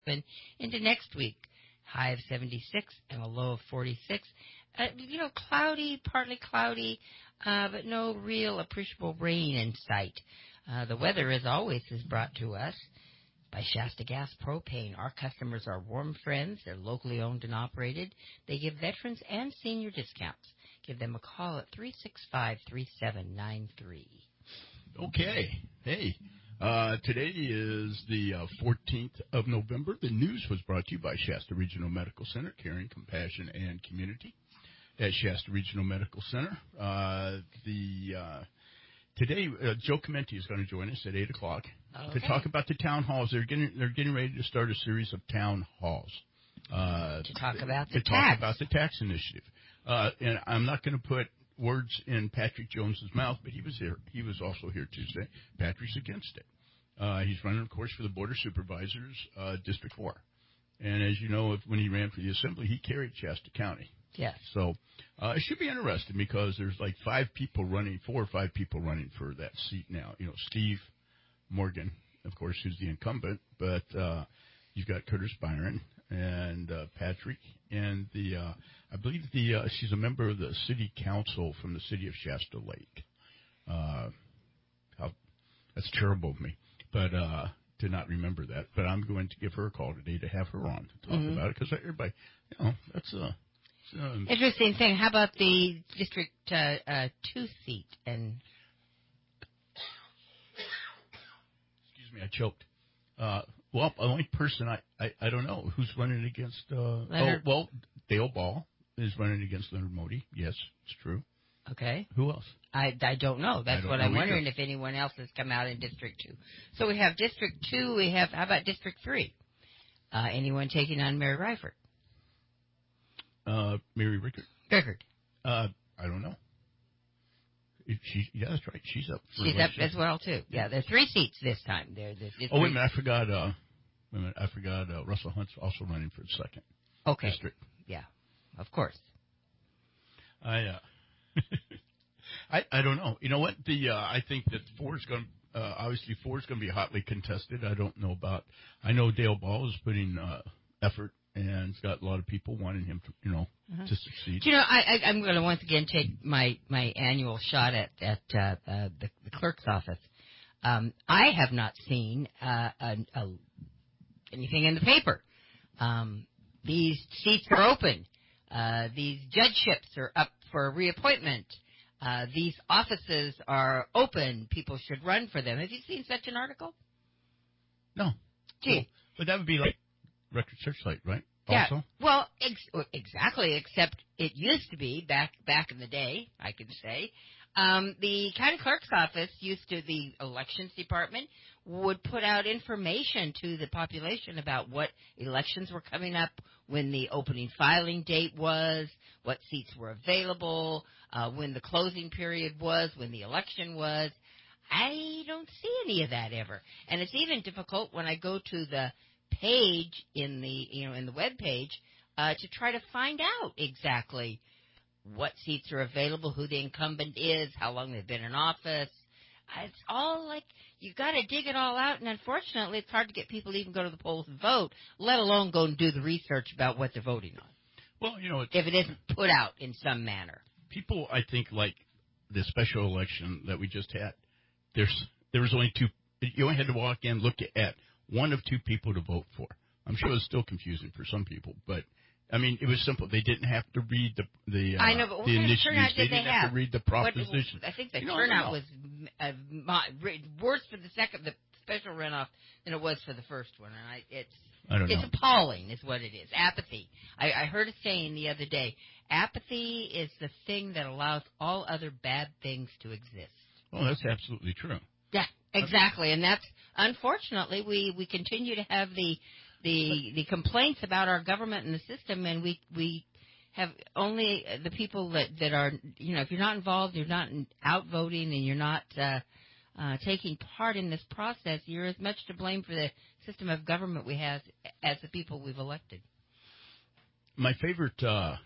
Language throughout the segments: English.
into next week. High of 76 and a low of 46. Cloudy, partly cloudy, but no real appreciable rain in sight. The weather, as always, is brought to us by Shasta Gas Propane. Our customers are warm friends. They're locally owned and operated. They give veterans and senior discounts. Give them a call at 365-3793. Okay. Hey, today is the 14th of November. The news was brought to you by Shasta Regional Medical Center, caring, compassion, and community at Shasta Regional Medical Center. Today, Joe Clemente is going to join us at 8 o'clock to talk about the town halls. They're getting ready to start a series of town halls. To talk about the tax initiative. And I'm not going to put words in Patrick Jones's mouth, but he was here. He was also here Tuesday. Patrick's against it. He's running, of course, for the Board of Supervisors, District 4. And as you know, when he ran for the Assembly, he carried Shasta County. Yes. So it should be interesting because there's like 4 or 5 people running for that seat now. You know, Steve Morgan, of course, who's the incumbent, but you've got Curtis Byron and Patrick, and I believe she's a member of the city council from the city of Shasta Lake. That's terrible of me, but to not remember that. But I'm going to give her a call today to have her on to talk about it because everybody, that's interesting thing. How about the District 2 seat? And excuse me, I choked. Well, the only person I don't know who's running against. Dale Ball is running against Leonard Modi. Yes, it's true. Okay. Who else? I don't know. That's what I'm wondering if anyone else has come out in District 2. So we have District 2. How about District 3? Anyone taking on Mary Ryford? Mary Rickard. I don't know. That's right. She's up. She's up as well too. Yeah, there's 3 seats this time. Wait a minute. I forgot. Russell Hunt's also running for the 2nd district. Yeah, of course. I don't know. You know what? I think that 4 is going. Obviously, 4 is going to be hotly contested. I don't know about. I know Dale Ball is putting effort. And it's got a lot of people wanting him to, to succeed. I'm going to once again take my annual shot at the clerk's office. I have not seen anything in the paper. These seats are open. These judgeships are up for reappointment. These offices are open. People should run for them. Have you seen such an article? No. Gee. Well, but that would be like Record Searchlight, right? Yeah. Also? Well, exactly, except it used to be, back in the day, I could say, the county clerk's office the elections department would put out information to the population about what elections were coming up, when the opening filing date was, what seats were available, when the closing period was, when the election was. I don't see any of that ever. And it's even difficult when I go to the page in the web page to try to find out exactly what seats are available, who the incumbent is, how long they've been in office. It's all like you got to dig it all out, and unfortunately, it's hard to get people to even go to the polls and vote, let alone go and do the research about what they're voting on. Well, if it isn't put out in some manner. People, I think, like the special election that we just had. There was only 2. You only had to walk in, look at 1 of 2 people to vote for. I'm sure it's still confusing for some people, but I mean, it was simple. They didn't have to read the I know, but what the kind of initiatives. turnout They did didn't they have to read the proposition. I think the turnout was worse for the special runoff than it was for the first one, and it's appalling, is what it is. Apathy. I heard a saying the other day. Apathy is the thing that allows all other bad things to exist. Oh, that's absolutely true. Yeah, exactly, and that's unfortunately we continue to have the complaints about our government and the system, and we have only the people that are if you're not involved, you're not out voting, and you're not taking part in this process, you're as much to blame for the system of government we have as the people we've elected. My favorite,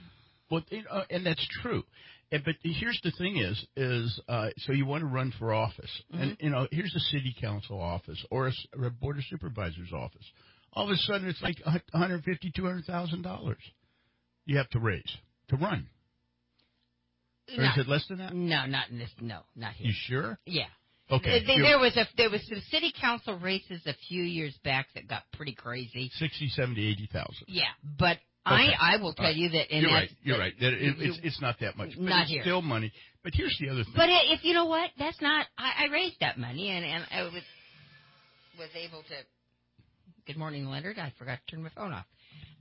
and that's true. But here's the thing is so you want to run for office, and here's a city council office or a board of supervisors office. All of a sudden, it's like $150,000, $200,000 you have to raise to run. Or is it less than that? No, not in this. No, not here. You sure? Yeah. Okay. There was some city council races a few years back that got pretty crazy. 60, 70, 80,000. Yeah, but Okay. I will tell you that. You're right. It's not that much. But not it's here. still money. But here's the other thing. But if you know what, that's not. I raised that money and I was able to. Good morning, Leonard. I forgot to turn my phone off.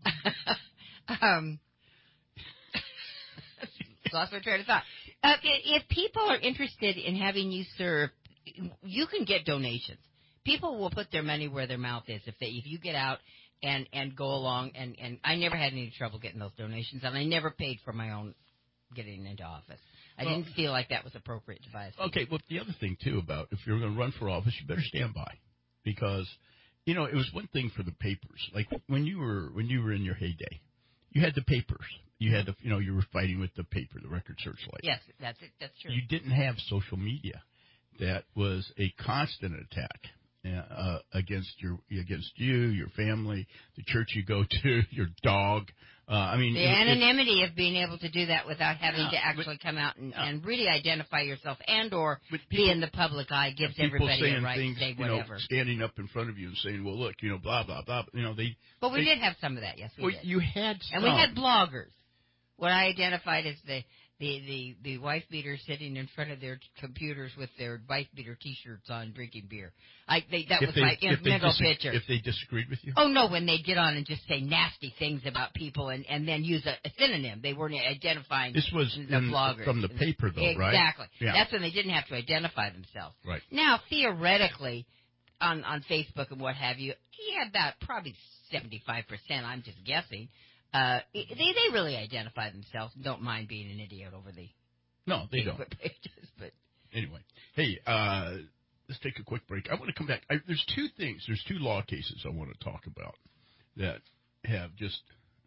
Lost my train of thought. If people are interested in having you serve, you can get donations. People will put their money where their mouth is if you get out and go along. And I never had any trouble getting those donations, and I never paid for my own getting into office. I didn't feel like that was appropriate to buy a seat. Okay, well, the other thing, too, about if you're going to run for office, you better stand by. Because, it was one thing for the papers. Like, when you were in your heyday, you had the papers. You had you were fighting with the paper, the Record Searchlight. Yes, that's it. That's true. You didn't have social media. That was a constant attack against you, your family, the church you go to, your dog. The anonymity of being able to do that without having to actually come out and really identify yourself or be in the public eye gives everybody a right to say whatever. Standing up in front of you and saying, "Well, look, blah blah blah." But we did have some of that. Yes, we did. You had some. And we had bloggers. What I identified as the wife beaters sitting in front of their computers with their wife beater T-shirts on, drinking beer. That was my mental picture. If they disagreed with you? Oh no, when they'd get on and just say nasty things about people and then use a synonym. They weren't identifying. This was the bloggers from the paper, though, right? Exactly. Yeah. That's when they didn't have to identify themselves. Right. Now, theoretically, on Facebook and what have you, about probably 75%. I'm just guessing. They really identify themselves and don't mind being an idiot over the they don't. pages. But anyway, hey, let's take a quick break. I want to come back. There's two things. There's two law cases I want to talk about that have just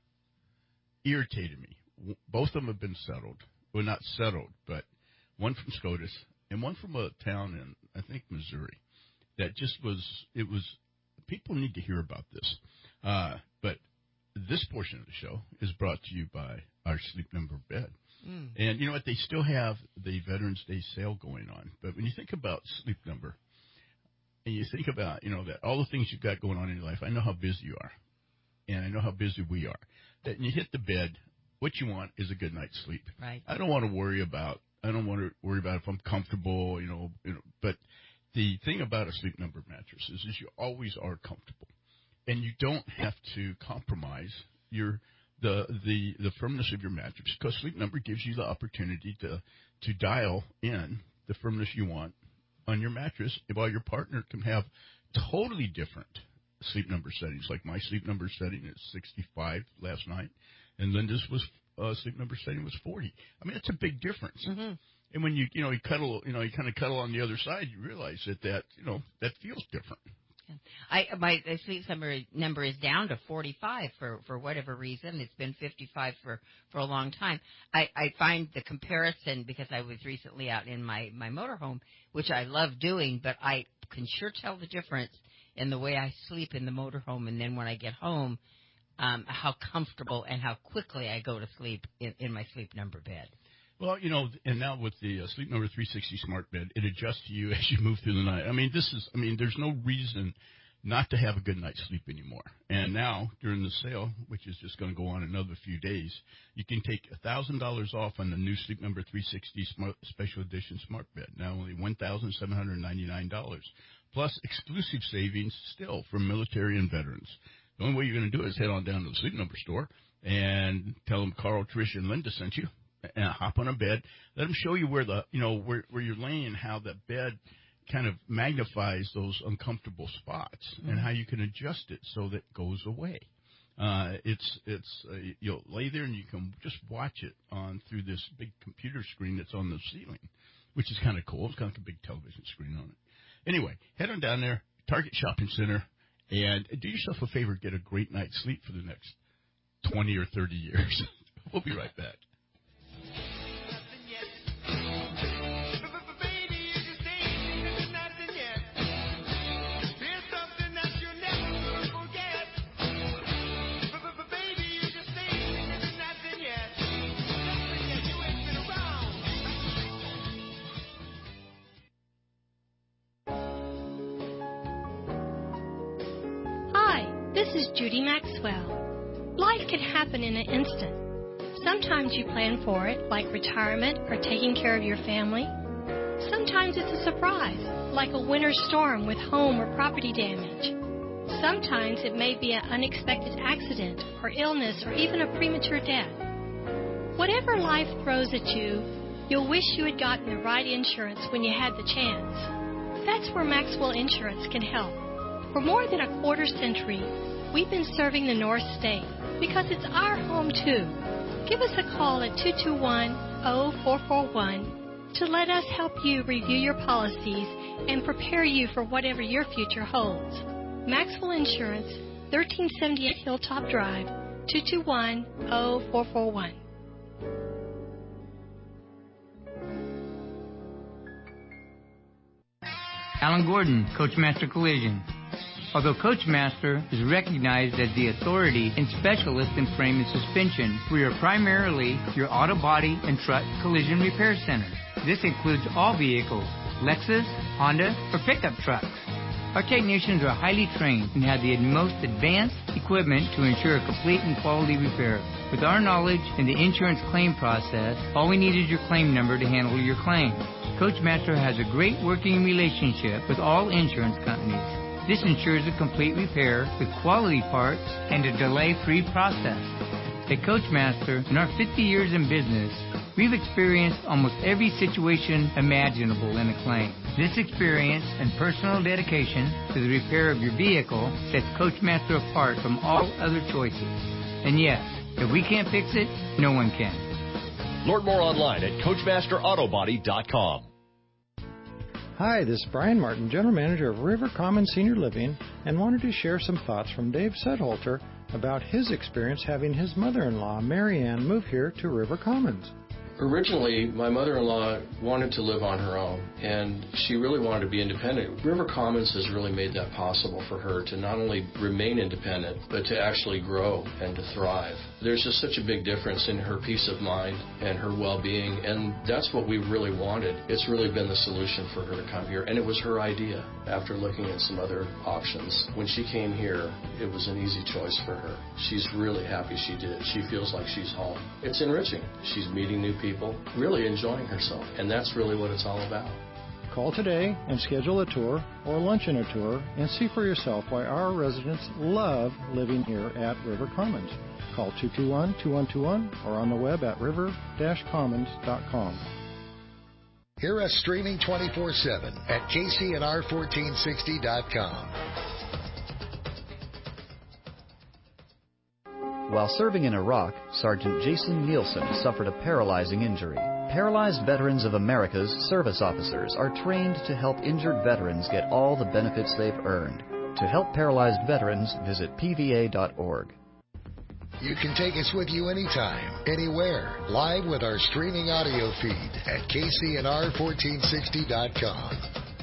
irritated me. Both of them have been settled. Well, not settled, but one from SCOTUS and one from a town in, I think, Missouri. That just was, people need to hear about this. But this portion of the show is brought to you by our Sleep Number bed. And you know what? They still have the Veterans Day sale going on. But when you think about Sleep Number, and you think about, that all the things you've got going on in your life, I know how busy you are. And I know how busy we are. That when you hit the bed, what you want is a good night's sleep. Right. I don't want to worry about if I'm comfortable, but the thing about a Sleep Number mattress is you always are comfortable. And you don't have to compromise the firmness of your mattress, because Sleep Number gives you the opportunity to dial in the firmness you want on your mattress, while your partner can have totally different Sleep Number settings. Like my Sleep Number setting is 65 last night, and Linda's Sleep Number setting was 40. I mean, it's a big difference. Mm-hmm. And when you cuddle, you kind of cuddle on the other side, you realize that feels different. My sleep number is down to 45 for whatever reason. It's been 55 for a long time. I find the comparison, because I was recently out in my motorhome, which I love doing, but I can sure tell the difference in the way I sleep in the motorhome and then when I get home, how comfortable and how quickly I go to sleep in my Sleep Number bed. Well, and now with the Sleep Number 360 smart bed, it adjusts to you as you move through the night. There's no reason not to have a good night's sleep anymore. And now, during the sale, which is just going to go on another few days, you can take $1,000 off on the new Sleep Number 360 Special Edition smart bed. Now only $1,799. Plus exclusive savings still for military and veterans. The only way you're going to do it is head on down to the Sleep Number store and tell them Carl, Trish, and Linda sent you. And hop on a bed. Let them show you where where you're laying, how the bed kind of magnifies those uncomfortable spots, and how you can adjust it so that it goes away. You'll lay there and you can just watch it on through this big computer screen that's on the ceiling, which is kind of cool. It's kind of like a big television screen on it. Anyway, head on down there, Target Shopping Center, and do yourself a favor, get a great night's sleep for the next 20 or 30 years. We'll be right back. This is Judy Maxwell. Life can happen in an instant. Sometimes you plan for it, like retirement or taking care of your family. Sometimes it's a surprise, like a winter storm with home or property damage. Sometimes it may be an unexpected accident or illness or even a premature death. Whatever life throws at you, you'll wish you had gotten the right insurance when you had the chance. That's where Maxwell Insurance can help. For more than a quarter century, we've been serving the North State because it's our home too. Give us a call at 221-0441 to let us help you review your policies and prepare you for whatever your future holds. Maxwell Insurance, 1378 Hilltop Drive, 221-0441. Alan Gordon, Coachmaster Collision. Although Coachmaster is recognized as the authority and specialist in frame and suspension, we are primarily your auto body and truck collision repair center. This includes all vehicles, Lexus, Honda, or pickup trucks. Our technicians are highly trained and have the most advanced equipment to ensure a complete and quality repair. With our knowledge in the insurance claim process, all we need is your claim number to handle your claim. Coachmaster has a great working relationship with all insurance companies. This ensures a complete repair with quality parts and a delay-free process. At Coachmaster, in our 50 years in business, we've experienced almost every situation imaginable in a claim. This experience and personal dedication to the repair of your vehicle sets Coachmaster apart from all other choices. And yes, if we can't fix it, no one can. Learn more online at CoachmasterAutobody.com. Hi, this is Brian Martin, General Manager of River Commons Senior Living, and wanted to share some thoughts from Dave Sedholter about his experience having his mother-in-law, Mary Ann, move here to River Commons. Originally, my mother-in-law wanted to live on her own, and she really wanted to be independent. River Commons has really made that possible for her to not only remain independent, but to actually grow and to thrive. There's just such a big difference in her peace of mind and her well-being, and that's what we really wanted. It's really been the solution for her to come here, and it was her idea after looking at some other options. When she came here, it was an easy choice for her. She's really happy she did. She feels like she's home. It's enriching. She's meeting new people, really enjoying herself, and that's really what it's all about. Call today and schedule a tour or lunch and a tour and see for yourself why our residents love living here at River Commons. Call 221-2121 or on the web at river-commons.com. Hear us streaming 24/7 at KCNR1460.com. While serving in Iraq, Sergeant Jason Nielsen suffered a paralyzing injury. Paralyzed Veterans of America's service officers are trained to help injured veterans get all the benefits they've earned. To help paralyzed veterans, visit PVA.org. You can take us with you anytime, anywhere, live with our streaming audio feed at KCNR1460.com.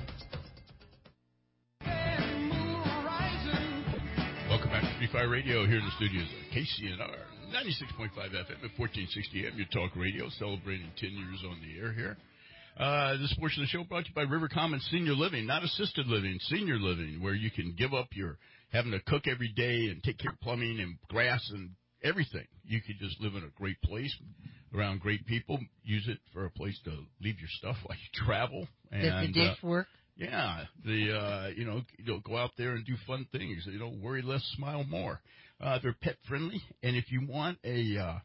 Welcome back to Free Fire Radio here in the studios at KCNR 96.5 FM at 1460 AM, your talk radio, celebrating 10 years on the air here. This portion of the show brought to you by River Commons Senior Living, not assisted living, senior living, where you can give up your having to cook every day and take care of plumbing and grass and everything. You can just live in a great place around great people. Use it for a place to leave your stuff while you travel. And, does the dish work? Yeah, go out there and do fun things. Worry less, smile more. They're pet friendly, and if you want a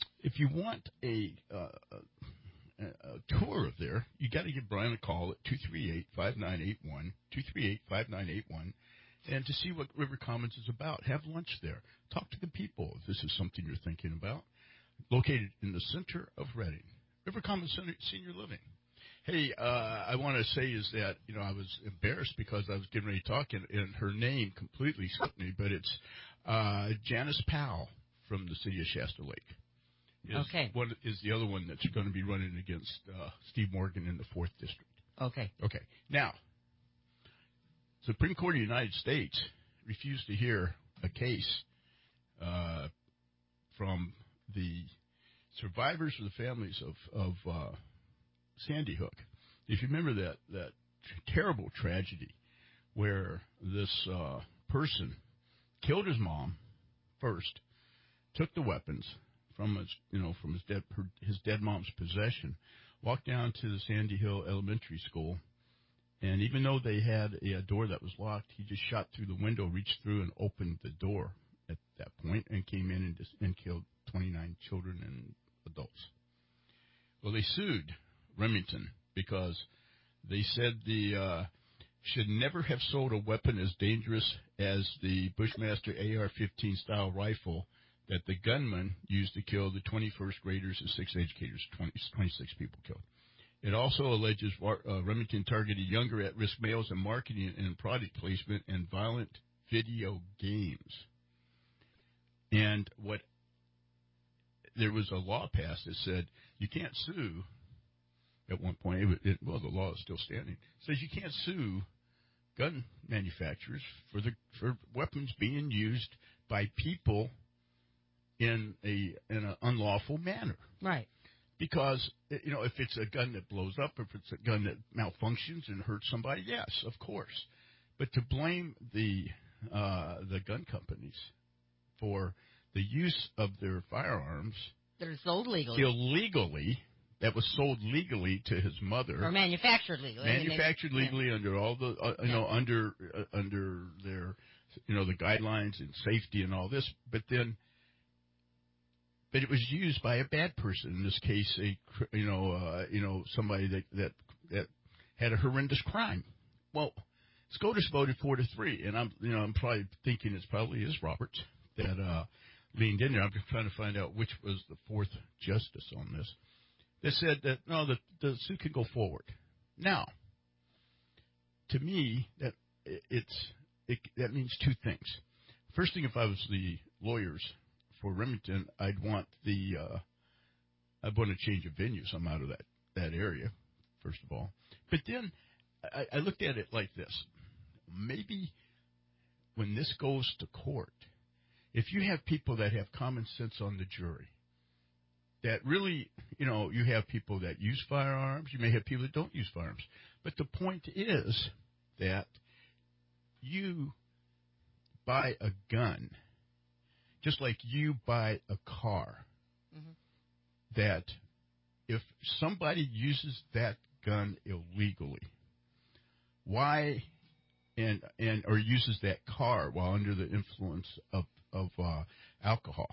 tour of there, you got to give Brian a call at 238-5981, 238-5981, and to see what River Commons is about. Have lunch there. Talk to the people if this is something you're thinking about. Located in the center of Reading, River Commons Senior Living. Hey, I want to say is that, I was embarrassed because I was getting ready to talk, and her name completely slipped me, but it's Janice Powell from the city of Shasta Lake. Is the other one that's going to be running against Steve Morgan in the 4th District. Okay. Now, Supreme Court of the United States refused to hear a case from the survivors or the families of Sandy Hook. If you remember that terrible tragedy where this person killed his mom first, took the weapons from his dead mom's possession, walked down to the Sandy Hill Elementary School, and even though they had a door that was locked, he just shot through the window, reached through, and opened the door at that point, and came in and killed 29 children and adults. Well, they sued Remington because they said the should never have sold a weapon as dangerous as the Bushmaster AR-15 style rifle that the gunman used to kill the 21st graders and 6 educators, 26 people killed. It also alleges Remington targeted younger at-risk males in marketing and product placement and violent video games. And there was a law passed that said you can't sue. At one point, the law is still standing. It says you can't sue gun manufacturers for weapons being used by people in an unlawful manner. Right. Because, if it's a gun that blows up, if it's a gun that malfunctions and hurts somebody, yes, of course. But to blame the gun companies for the use of their firearms that are sold illegally, that was sold legally to his mother, or manufactured legally, under all the under their the guidelines and safety and all this, but it was used by a bad person. In this case, somebody that had a horrendous crime. Well, SCOTUS voted 4-3, and I'm probably thinking it's probably is Roberts that leaned in there. I'm just trying to find out which was the fourth justice on this. They said that no, the suit can go forward. Now, to me, that means two things. First thing, if I was the lawyers for Remington, I'd want to change of venue somehow to that area, first of all. But then I looked at it like this. Maybe when this goes to court, if you have people that have common sense on the jury, that really, you have people that use firearms, you may have people that don't use firearms. But the point is that you buy a gun just like you buy a car, that if somebody uses that gun illegally, why or uses that car while under the influence of alcohol,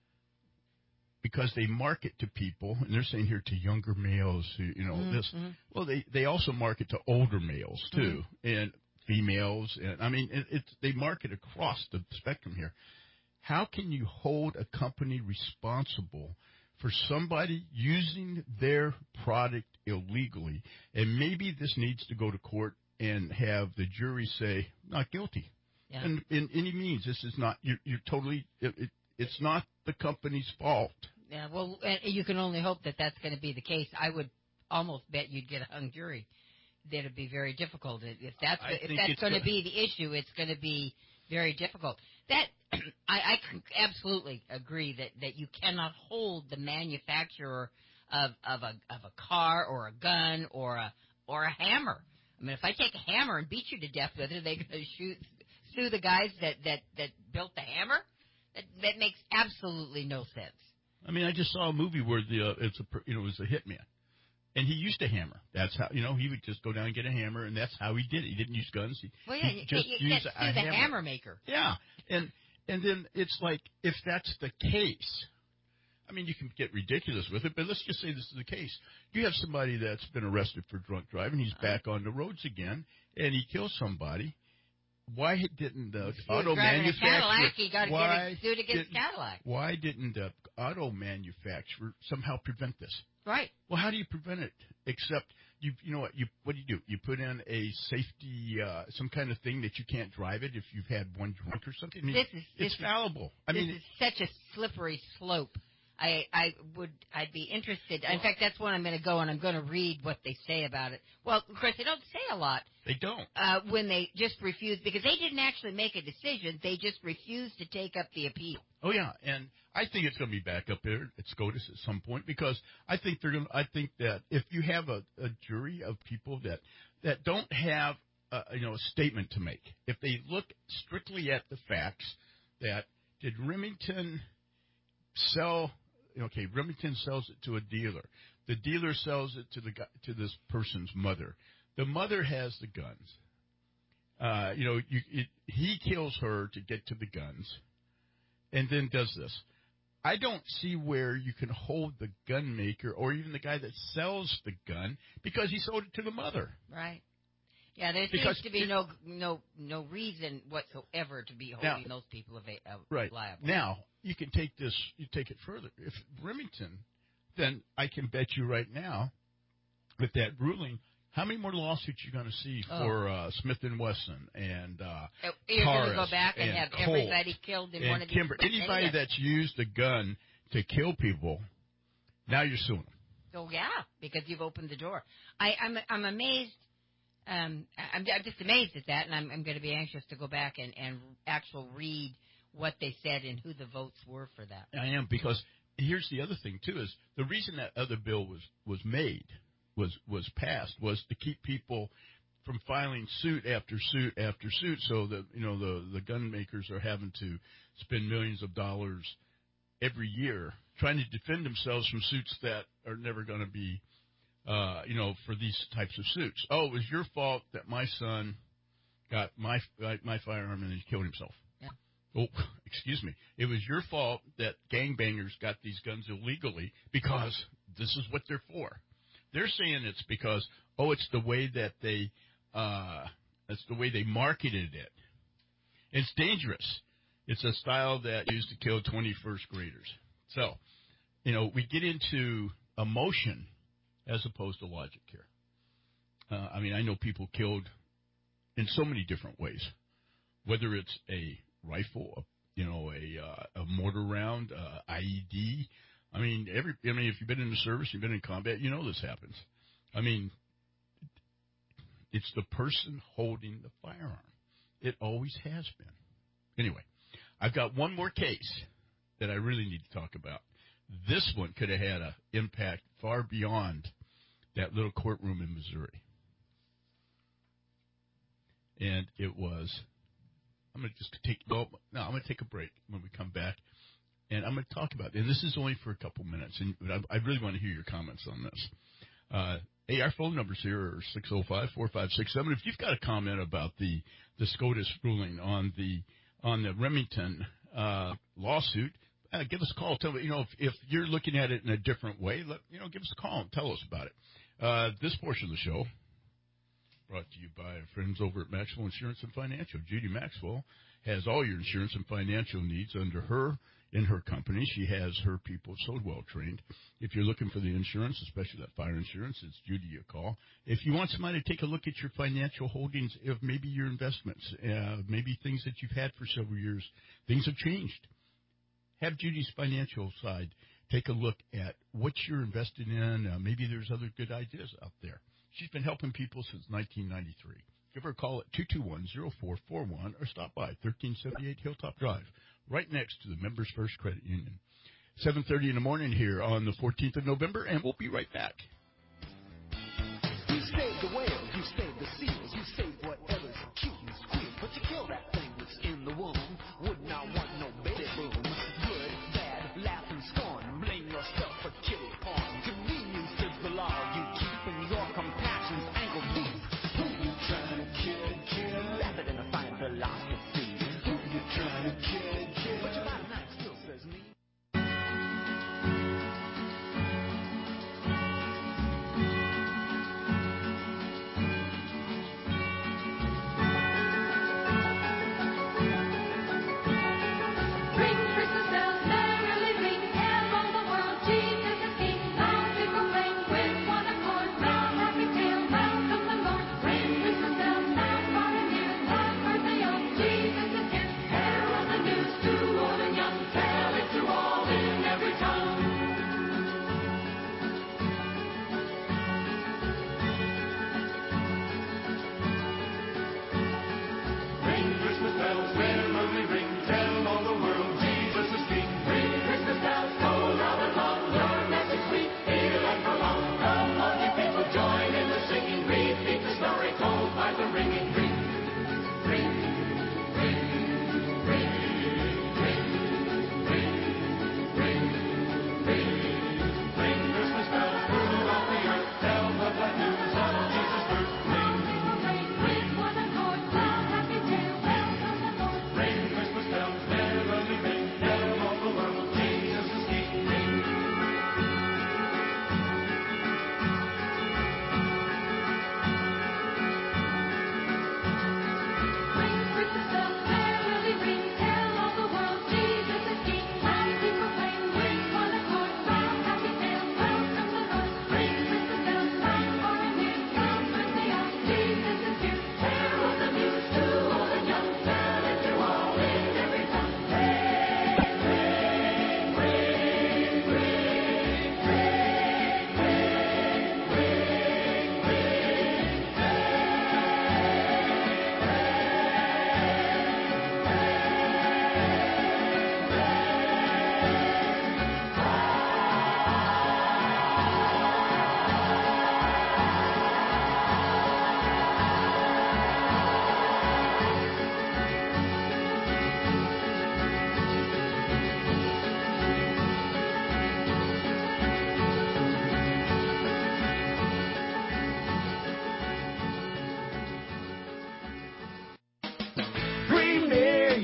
because they market to people, and they're saying here to younger males who this. Well, they also market to older males too, and females, and they market across the spectrum here. How can you hold a company responsible for somebody using their product illegally? And maybe this needs to go to court and have the jury say, not guilty. Yeah. And in any means, this is not, you're totally, it's not the company's fault. Yeah, well, and you can only hope that that's going to be the case. I would almost bet you'd get a hung jury. That would be very difficult. If that's going to be the issue, it's going to be very difficult. That I absolutely agree that you cannot hold the manufacturer of a car or a gun or a hammer. I mean, if I take a hammer and beat you to death with it, are they going to sue the guys that built the hammer? That makes absolutely no sense. I mean, I just saw a movie where it was a hitman. And he used a hammer. That's how, he would just go down and get a hammer, and that's how he did it. He didn't use guns. He just used a hammer. The hammer maker. Yeah. And then it's like, if that's the case, I mean, you can get ridiculous with it, but let's just say this is the case. You have somebody that's been arrested for drunk driving. He's back on the roads again, and he kills somebody. Why didn't the auto manufacturer... He got to get sued against Cadillac. Why didn't the auto manufacturer somehow prevent this? Right. Well, how do you prevent it? Except what do? You put in a safety, some kind of thing that you can't drive it if you've had one drink or something. It's fallible. This is such a slippery slope. I'd be interested. In fact, that's when I'm going to go and I'm going to read what they say about it. Well, of course, they don't say a lot. They don't. When they just refuse, because they didn't actually make a decision. They just refused to take up the appeal. Oh yeah, and I think it's going to be back up there at SCOTUS at some point, because I think that if you have a jury of people that don't have a statement to make, if they look strictly at the facts, that, did Remington sell? Okay, Remington sells it to a dealer. The dealer sells it to this person's mother. The mother has the guns. He kills her to get to the guns, and then does this. I don't see where you can hold the gun maker or even the guy that sells the gun because he sold it to the mother. Right. Yeah, there seems to be no reason whatsoever to be holding those people liable. Now, you can take this, you take it further. If Remington, then I can bet you right now, with that ruling, how many more lawsuits you're going to see for Smith & Wesson and you're going to go Taurus back and have Colt everybody killed in one of these. Anybody that's used a gun to kill people, now you're suing them. Oh, yeah, because you've opened the door. I'm amazed. I'm just amazed at that, and I'm going to be anxious to go back and actually read what they said and who the votes were for that. I am, because here's the other thing, too, is the reason that other bill was made, was passed, was to keep people from filing suit after suit after suit, so that, the gun makers are having to spend millions of dollars every year trying to defend themselves from suits that are never going to be for these types of suits. Oh, it was your fault that my son got my firearm and he killed himself. Yeah. Oh, excuse me. It was your fault that gangbangers got these guns illegally because this is what they're for. They're saying it's because, it's the way that they marketed it. It's dangerous. It's a style that used to kill 21st graders. So, we get into emotion as opposed to logic here. I know people killed in so many different ways, whether it's a rifle, a mortar round, IED. If you've been in the service, you've been in combat, this happens. It's the person holding the firearm. It always has been. Anyway, I've got one more case that I really need to talk about. This one could have had an impact far beyond that little courtroom in Missouri. And it was, I'm going to take a break when we come back. And I'm going to talk about it. And this is only for a couple minutes. But I really want to hear your comments on this. Our phone numbers here are 605-4567. If you've got a comment about the SCOTUS ruling on the Remington lawsuit, give us a call. Tell me, if you're looking at it in a different way, give us a call and tell us about it. This portion of the show brought to you by our friends over at Maxwell Insurance and Financial. Judy Maxwell has all your insurance and financial needs under her in her company. She has her people so well trained. If you're looking for the insurance, especially that fire insurance, it's Judy a call. If you want somebody to take a look at your financial holdings, of maybe your investments, maybe things that you've had for several years, things have changed. Have Judy's financial side take a look at what you're invested in. Maybe there's other good ideas out there. She's been helping people since 1993. Give her a call at 221-0441 or stop by 1378 Hilltop Drive, right next to the Members First Credit Union. 7:30 in the morning here on the 14th of November, and we'll be right back. You saved the whales, you saved the seals, you saved whatever's cute and squeal, but you kill that thing that's in the womb. Would not want no baby boom. Good, bad, laugh and scorn, blame yourself for kitty porn. Convenience is the law you keep, and your compassion's ankle deep. Who you trying to kid? Wrap it in a fine philosophy. Who you trying to kid? But your bottom line still says me.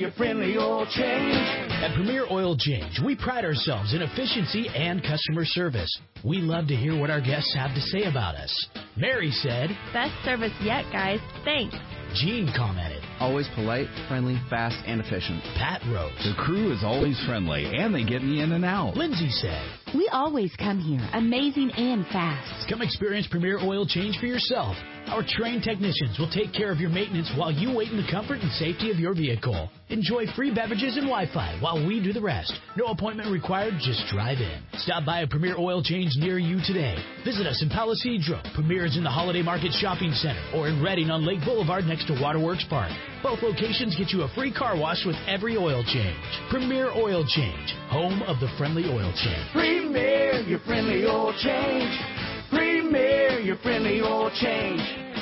your friendly oil change. At Premier Oil Change, we pride ourselves in efficiency and customer service. We love to hear what our guests have to say about us. Mary said, "Best service yet, guys. Thanks." Gene commented, "Always polite, friendly, fast, and efficient." Pat wrote, "The crew is always friendly, and they get me in and out." Lindsay said, "We always come here, amazing and fast." Come experience Premier Oil Change for yourself. Our trained technicians will take care of your maintenance while you wait in the comfort and safety of your vehicle. Enjoy free beverages and Wi-Fi while we do the rest. No appointment required, just drive in. Stop by a Premier Oil Change near you today. Visit us in Palo Cedro. Premier is in the Holiday Market Shopping Center or in Redding on Lake Boulevard next to Waterworks Park. Both locations get you a free car wash with every oil change. Premier Oil Change, home of the friendly oil change. Premier, your friendly oil change. Premier, your friendly oil change.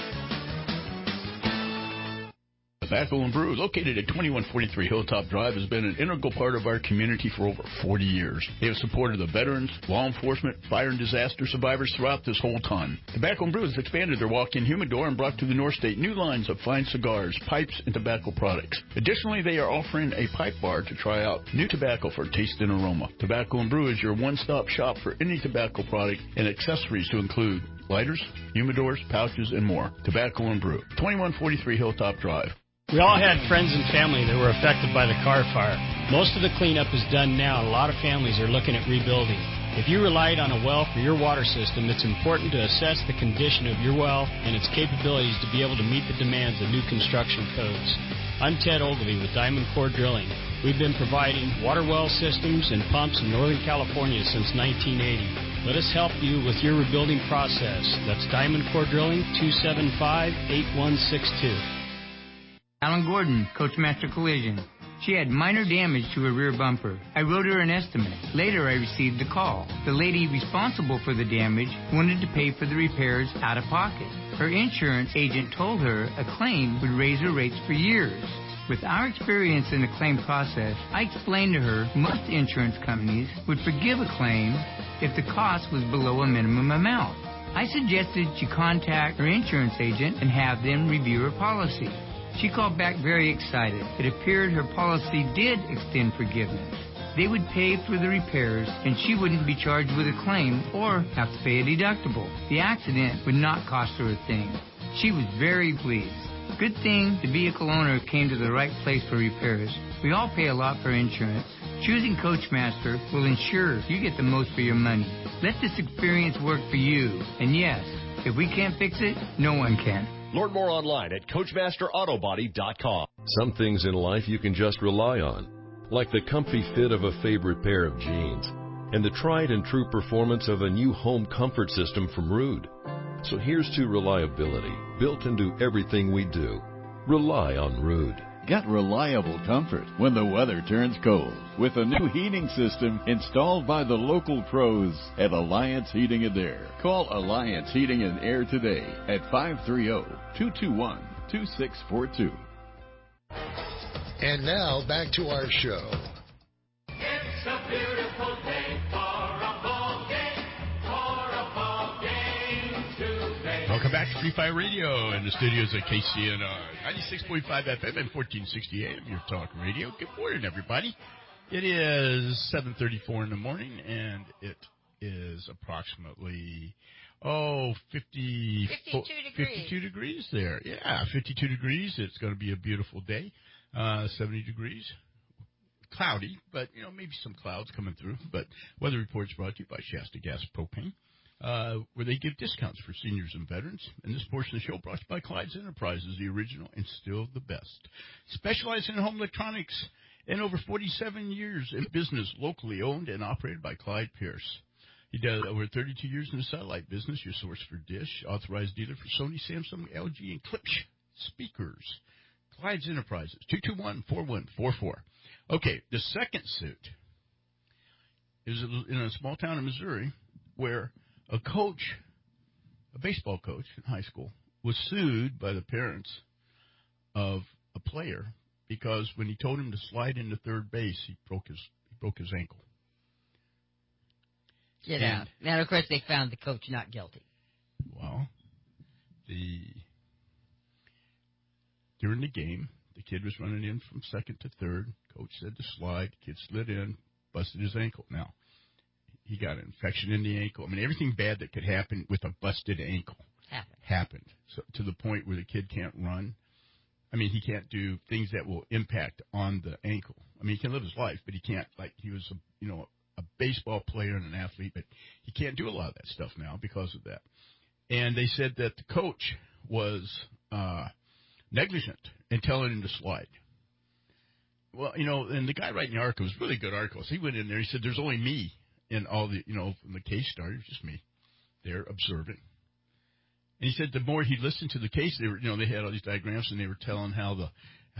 Tobacco and Brew, located at 2143 Hilltop Drive, has been an integral part of our community for over 40 years. They have supported the veterans, law enforcement, fire and disaster survivors throughout this whole time. Tobacco and Brew has expanded their walk-in humidor and brought to the North State new lines of fine cigars, pipes, and tobacco products. Additionally, they are offering a pipe bar to try out new tobacco for taste and aroma. Tobacco and Brew is your one-stop shop for any tobacco product and accessories to include lighters, humidors, pouches, and more. Tobacco and Brew, 2143 Hilltop Drive. We all had friends and family that were affected by the car fire. Most of the cleanup is done now, and a lot of families are looking at rebuilding. If you relied on a well for your water system, it's important to assess the condition of your well and its capabilities to be able to meet the demands of new construction codes. I'm Ted Ogilvie with Diamond Core Drilling. We've been providing water well systems and pumps in Northern California since 1980. Let us help you with your rebuilding process. That's Diamond Core Drilling, 275-8162. Alan Gordon, Coachmaster Collision. She had minor damage to her rear bumper. I wrote her an estimate. Later, I received a call. The lady responsible for the damage wanted to pay for the repairs out of pocket. Her insurance agent told her a claim would raise her rates for years. With our experience in the claim process, I explained to her most insurance companies would forgive a claim if the cost was below a minimum amount. I suggested she contact her insurance agent and have them review her policy. She called back very excited. It appeared her policy did extend forgiveness. They would pay for the repairs, and she wouldn't be charged with a claim or have to pay a deductible. The accident would not cost her a thing. She was very pleased. Good thing the vehicle owner came to the right place for repairs. We all pay a lot for insurance. Choosing Coachmaster will ensure you get the most for your money. Let this experience work for you. And yes, if we can't fix it, no one can. Learn more online at CoachmasterAutoBody.com. Some things in life you can just rely on, like the comfy fit of a favorite pair of jeans and the tried and true performance of a new home comfort system from Ruud. So here's to reliability, built into everything we do. Rely on Ruud. Get reliable comfort when the weather turns cold with a new heating system installed by the local pros at Alliance Heating and Air. Call Alliance Heating and Air today at 530-221-2642. And now back to our show. It's a beautiful day for a ball game, today. Welcome back to Free Fire Radio in the studios at KCNR 96.5 FM and 1460 AM, your talk radio. Good morning, everybody. It is 7:34 in the morning, and it is approximately 52 degrees there. Yeah, 52 degrees. It's going to be a beautiful day. 70 degrees. Cloudy, but maybe some clouds coming through. But weather reports brought to you by Shasta Gas Propane, where they give discounts for seniors and veterans. And this portion of the show brought to you by Clyde's Enterprises, the original and still the best. Specializing in home electronics and over 47 years in business, locally owned and operated by Clyde Pierce. He does over 32 years in the satellite business, your source for dish, authorized dealer for Sony, Samsung, LG, and Klipsch speakers. Clyde's Enterprises, 221-4144. Okay, the second suit is in a small town in Missouri where a baseball coach in high school, was sued by the parents of a player because when he told him to slide into third base, he broke his ankle. Get out. Now, of course, they found the coach not guilty. Well, during the game, The kid was running in from second to third. Coach said to slide. The kid slid in, busted his ankle. Now, he got an infection in the ankle. I mean, everything bad that could happen with a busted ankle happened. So to the point where the kid can't run. I mean, he can't do things that will impact on the ankle. I mean, he can live his life, but he can't, like, he was, a baseball player and an athlete, but he can't do a lot of that stuff now because of that. And they said that the coach was negligent in telling him to slide. Well, and the guy writing the article was really good articles. He went in there, he said, there's only me in all the, when the case started, it was just me there observing. And he said the more he listened to the case, they were, they had all these diagrams, and they were telling how the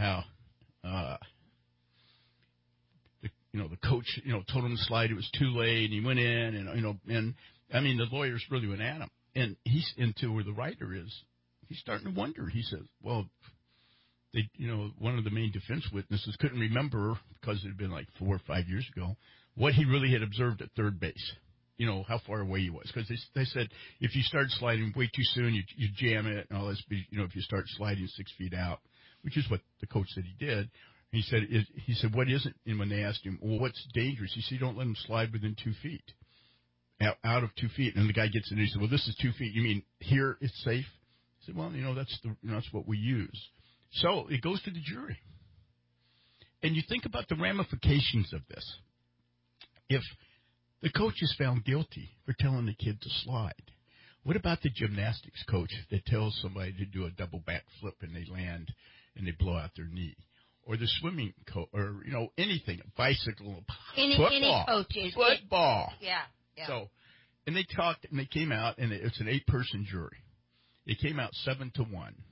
coach, told him to slide. It was too late, and he went in, and I mean, the lawyers really went at him. And he's into where the writer is. He's starting to wonder. He says, well, they, one of the main defense witnesses couldn't remember, because it had been like 4 or 5 years ago, what he really had observed at third base. How far away he was. Because they said if you start sliding way too soon, you jam it and all this. But, if you start sliding 6 feet out, which is what the coach said he did. He said, what isn't? And when they asked him, well, what's dangerous? He said, you don't let him slide within 2 feet. Out of 2 feet. And the guy gets in and he said, well, this is 2 feet. You mean here it's safe? He said, well, that's what we use. So it goes to the jury. And you think about the ramifications of this. If the coach is found guilty for telling the kid to slide, what about the gymnastics coach that tells somebody to do a double back flip and they land and they blow out their knee? Or the swimming coach, or, anything, bicycle, football, football. Yeah. So, and they talked, and they came out, and it's an 8-person jury. It came out 7-1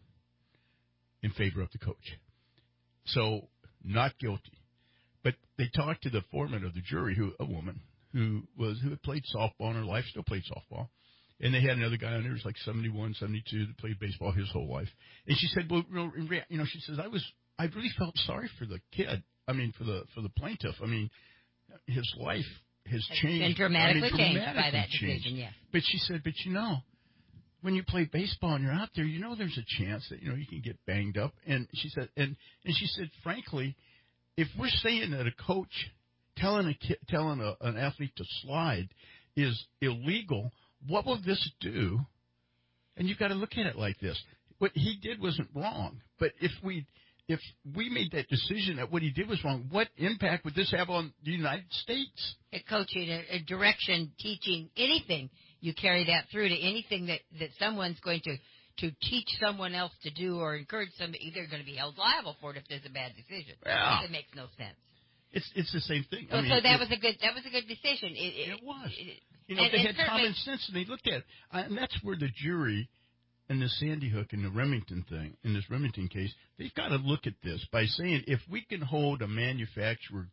in favor of the coach. So, not guilty. But they talked to the foreman of the jury, a woman, who had played softball in her life, still played softball. And they had another guy on there who was like 71, 72, that played baseball his whole life. And she said, well, she says, I really felt sorry for the kid. I mean, for the plaintiff. I mean, his life has changed. Been dramatically changed by that decision, yeah. But she said, when you play baseball and you're out there, there's a chance that, you can get banged up. And she said, frankly, if we're saying that a coach telling an athlete to slide is illegal, what will this do? And you've got to look at it like this. What he did wasn't wrong, but if we made that decision that what he did was wrong, what impact would this have on the United States? Coaching, a direction, teaching, anything, you carry that through to anything that someone's going to teach someone else to do or encourage somebody, they're going to be held liable for it if there's a bad decision. Yeah. It makes no sense. It's the same thing. Well, so that was a good decision. It was. They had common sense and they looked at it. And that's where the jury and the Sandy Hook and the Remington thing, in this Remington case, they've got to look at this by saying if we can hold a manufacturer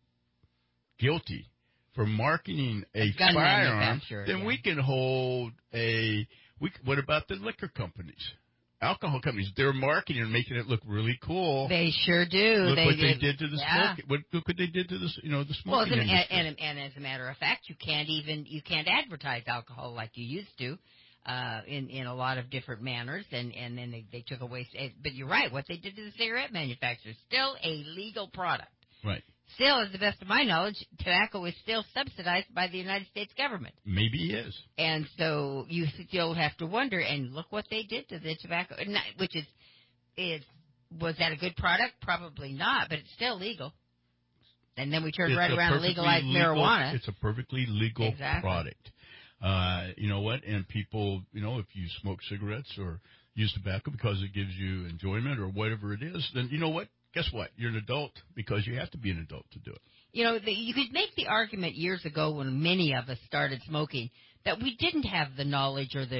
guilty for marketing a firearm, then we can hold what about the liquor companies? Alcohol companies, they're marketing and making it look really cool. They sure do. Look what they did to the smoking. Look what they did to the smoking industry. And as a matter of fact, you can't advertise alcohol like you used to, in a lot of different manners. And then they took away. But you're right. What they did to the cigarette manufacturers, still a legal product. Right. Still, as the best of my knowledge, tobacco is still subsidized by the United States government. Maybe it is. And so you still have to wonder, and look what they did to the tobacco, which was that a good product? Probably not, but it's still legal. And then we turned right around and legalized marijuana. It's a perfectly legal product. You know what? And people, if you smoke cigarettes or use tobacco because it gives you enjoyment or whatever it is, then you know what? Guess what? You're an adult because you have to be an adult to do it. You could make the argument years ago when many of us started smoking that we didn't have the knowledge or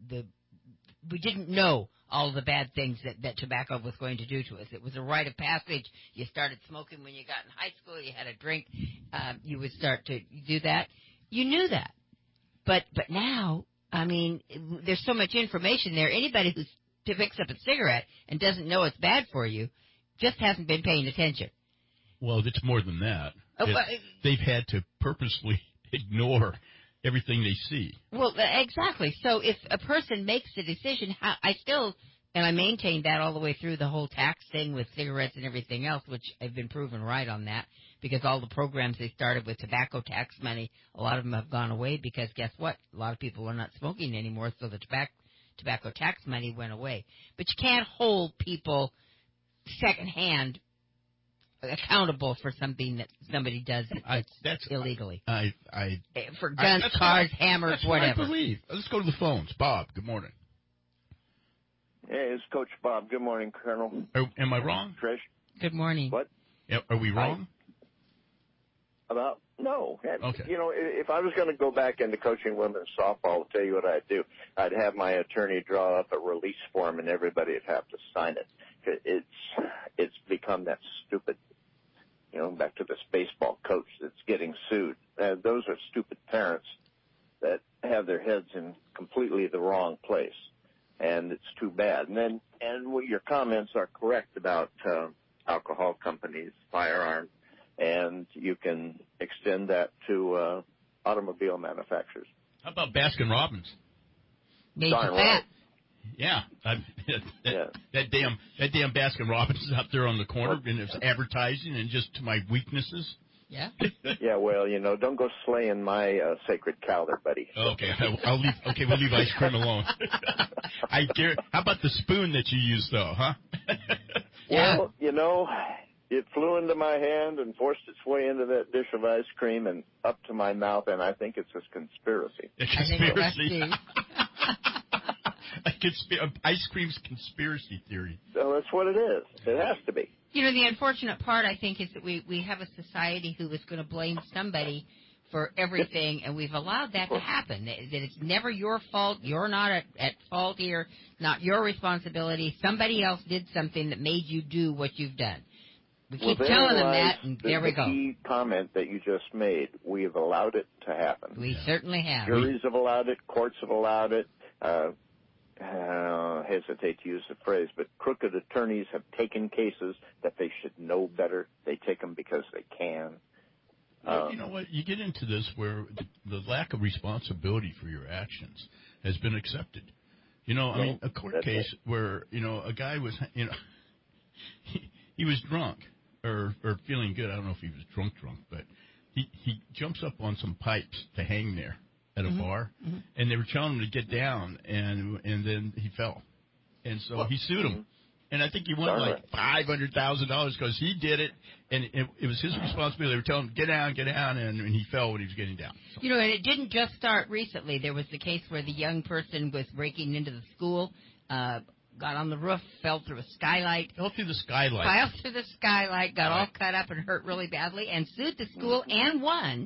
we didn't know all the bad things that tobacco was going to do to us. It was a rite of passage. You started smoking when you got in high school. You had a drink. You would start to do that. You knew that. But now, I mean, there's so much information there. Anybody who picks up a cigarette and doesn't know it's bad for you just hasn't been paying attention. Well, it's more than that. They've had to purposely ignore everything they see. Well, exactly. So if a person makes a decision, I still And I maintained that all the way through the whole tax thing with cigarettes and everything else, which I've been proven right on that, because all the programs they started with tobacco tax money, a lot of them have gone away because guess what? A lot of people are not smoking anymore, so the tobacco tax money went away. But you can't hold people secondhand accountable for something that somebody does that's illegally. For guns, cars, hammers, whatever. I believe. Let's go to the phones. Bob, good morning. Hey, it's Coach Bob. Good morning, Colonel. Am I wrong? Trish. Good morning. What? Are we wrong? No. Okay. You know, if I was going to go back into coaching women's softball, I'll tell you what I'd do. I'd have my attorney draw up a release form, and everybody would have to sign it. It's become that stupid. You know, back to this baseball coach that's getting sued. Those are stupid parents that have their heads in completely the wrong place, and it's too bad. And your comments are correct about alcohol companies, firearms, and you can extend that to automobile manufacturers. How about Baskin-Robbins? Darn right. Yeah, that damn Baskin-Robbins is out there on the corner, and it's advertising, and just to my weaknesses. Yeah. Yeah, well, you know, don't go slaying my sacred cow there, buddy. Okay, I'll leave. Okay, we'll leave ice cream alone. How about the spoon that you use, though, huh? Well, you know, it flew into my hand and forced its way into that dish of ice cream and up to my mouth, and I think it's a conspiracy. A conspiracy. Ice cream's conspiracy theory. So that's what it is. It has to be. You know, the unfortunate part, I think, is that we have a society who is going to blame somebody for everything, and we've allowed that to happen. That it's never your fault. You're not at fault here. Not your responsibility. Somebody else did something that made you do what you've done. We keep telling them that, and there we go. The key comment that you just made, we have allowed it to happen. We certainly have. Juries have allowed it. Courts have allowed it. Hesitate to use the phrase, but crooked attorneys have taken cases that they should know better. They take them because they can. Well, you know what? You get into this where the lack of responsibility for your actions has been accepted. You know, I mean, a court case where, you know, a guy was, you know, he was drunk or feeling good. I don't know if he was drunk, but he jumps up on some pipes to hang there at a bar, and they were telling him to get down, and then he fell. And so he sued him. And I think he won like $500,000 because he did it, and it was his responsibility. They were telling him, get down, and he fell when he was getting down. So. You know, and it didn't just start recently. There was the case where the young person was breaking into the school, got on the roof, fell through a skylight. Fell through the skylight. Got all cut up and hurt really badly, and sued the school and won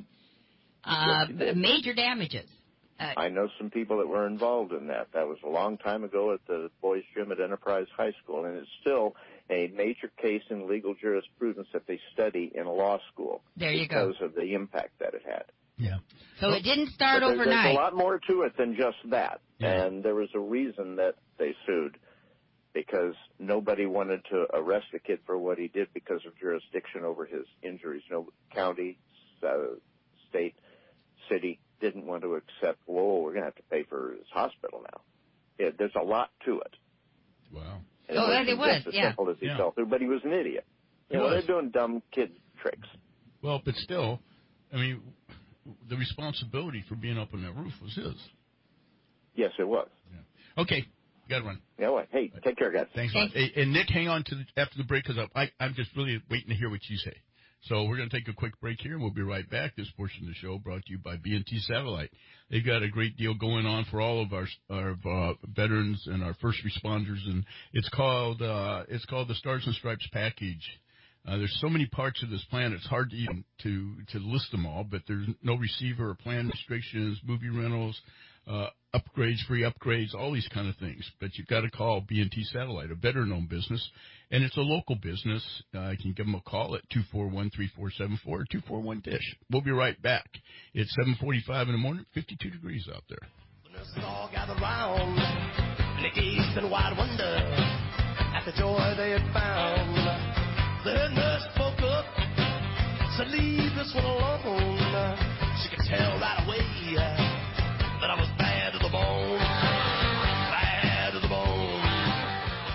major damages. I know some people that were involved in that. That was a long time ago at the boys' gym at Enterprise High School, and it's still a major case in legal jurisprudence that they study in law school. There you go. Because of the impact that it had. Yeah. So it didn't start overnight. There's a lot more to it than just that, and there was a reason that they sued, because nobody wanted to arrest a kid for what he did because of jurisdiction over his injuries. No county, state, city didn't want to accept, whoa, we're going to have to pay for his hospital now. Yeah, there's a lot to it. Wow. And it was, just as simple as he fell through, but he was an idiot. You know, they're doing dumb kid tricks. Well, but still, I mean, the responsibility for being up on that roof was his. Yes, it was. Yeah. Okay, got to run. Yeah, well, hey, take care, guys. Thanks a lot. Hey, and Nick, hang on after the break, because I'm just really waiting to hear what you say. So we're going to take a quick break here, and we'll be right back. This portion of the show brought to you by B&T Satellite. They've got a great deal going on for all of our veterans and our first responders, and it's called the Stars and Stripes package. There's so many parts of this plan, it's hard to even to list them all, but there's no receiver or plan restrictions, movie rentals, upgrades, free upgrades, all these kind of things. But you've got to call B&T Satellite, a veteran-owned business, and it's a local business. You can give them a call at 241-3474 or 241-DISH. We'll be right back. It's 7:45 in the morning, 52 degrees out there. The nurses all gathered round, and they gazed in wide wonder at the joy they had found. The head nurse spoke up, said, leave this one alone. She could tell right away that I was bad to the bone, bad to the bone.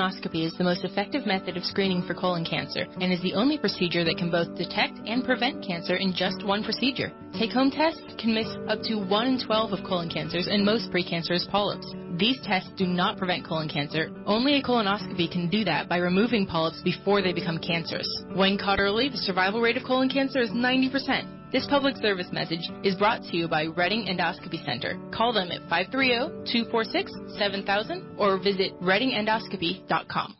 colonoscopy is the most effective method of screening for colon cancer and is the only procedure that can both detect and prevent cancer in just one procedure. Take-home tests can miss up to 1 in 12 of colon cancers and most precancerous polyps. These tests do not prevent colon cancer. Only a colonoscopy can do that by removing polyps before they become cancerous. When caught early, the survival rate of colon cancer is 90%. This public service message is brought to you by Reading Endoscopy Center. Call them at 530-246-7000 or visit readingendoscopy.com.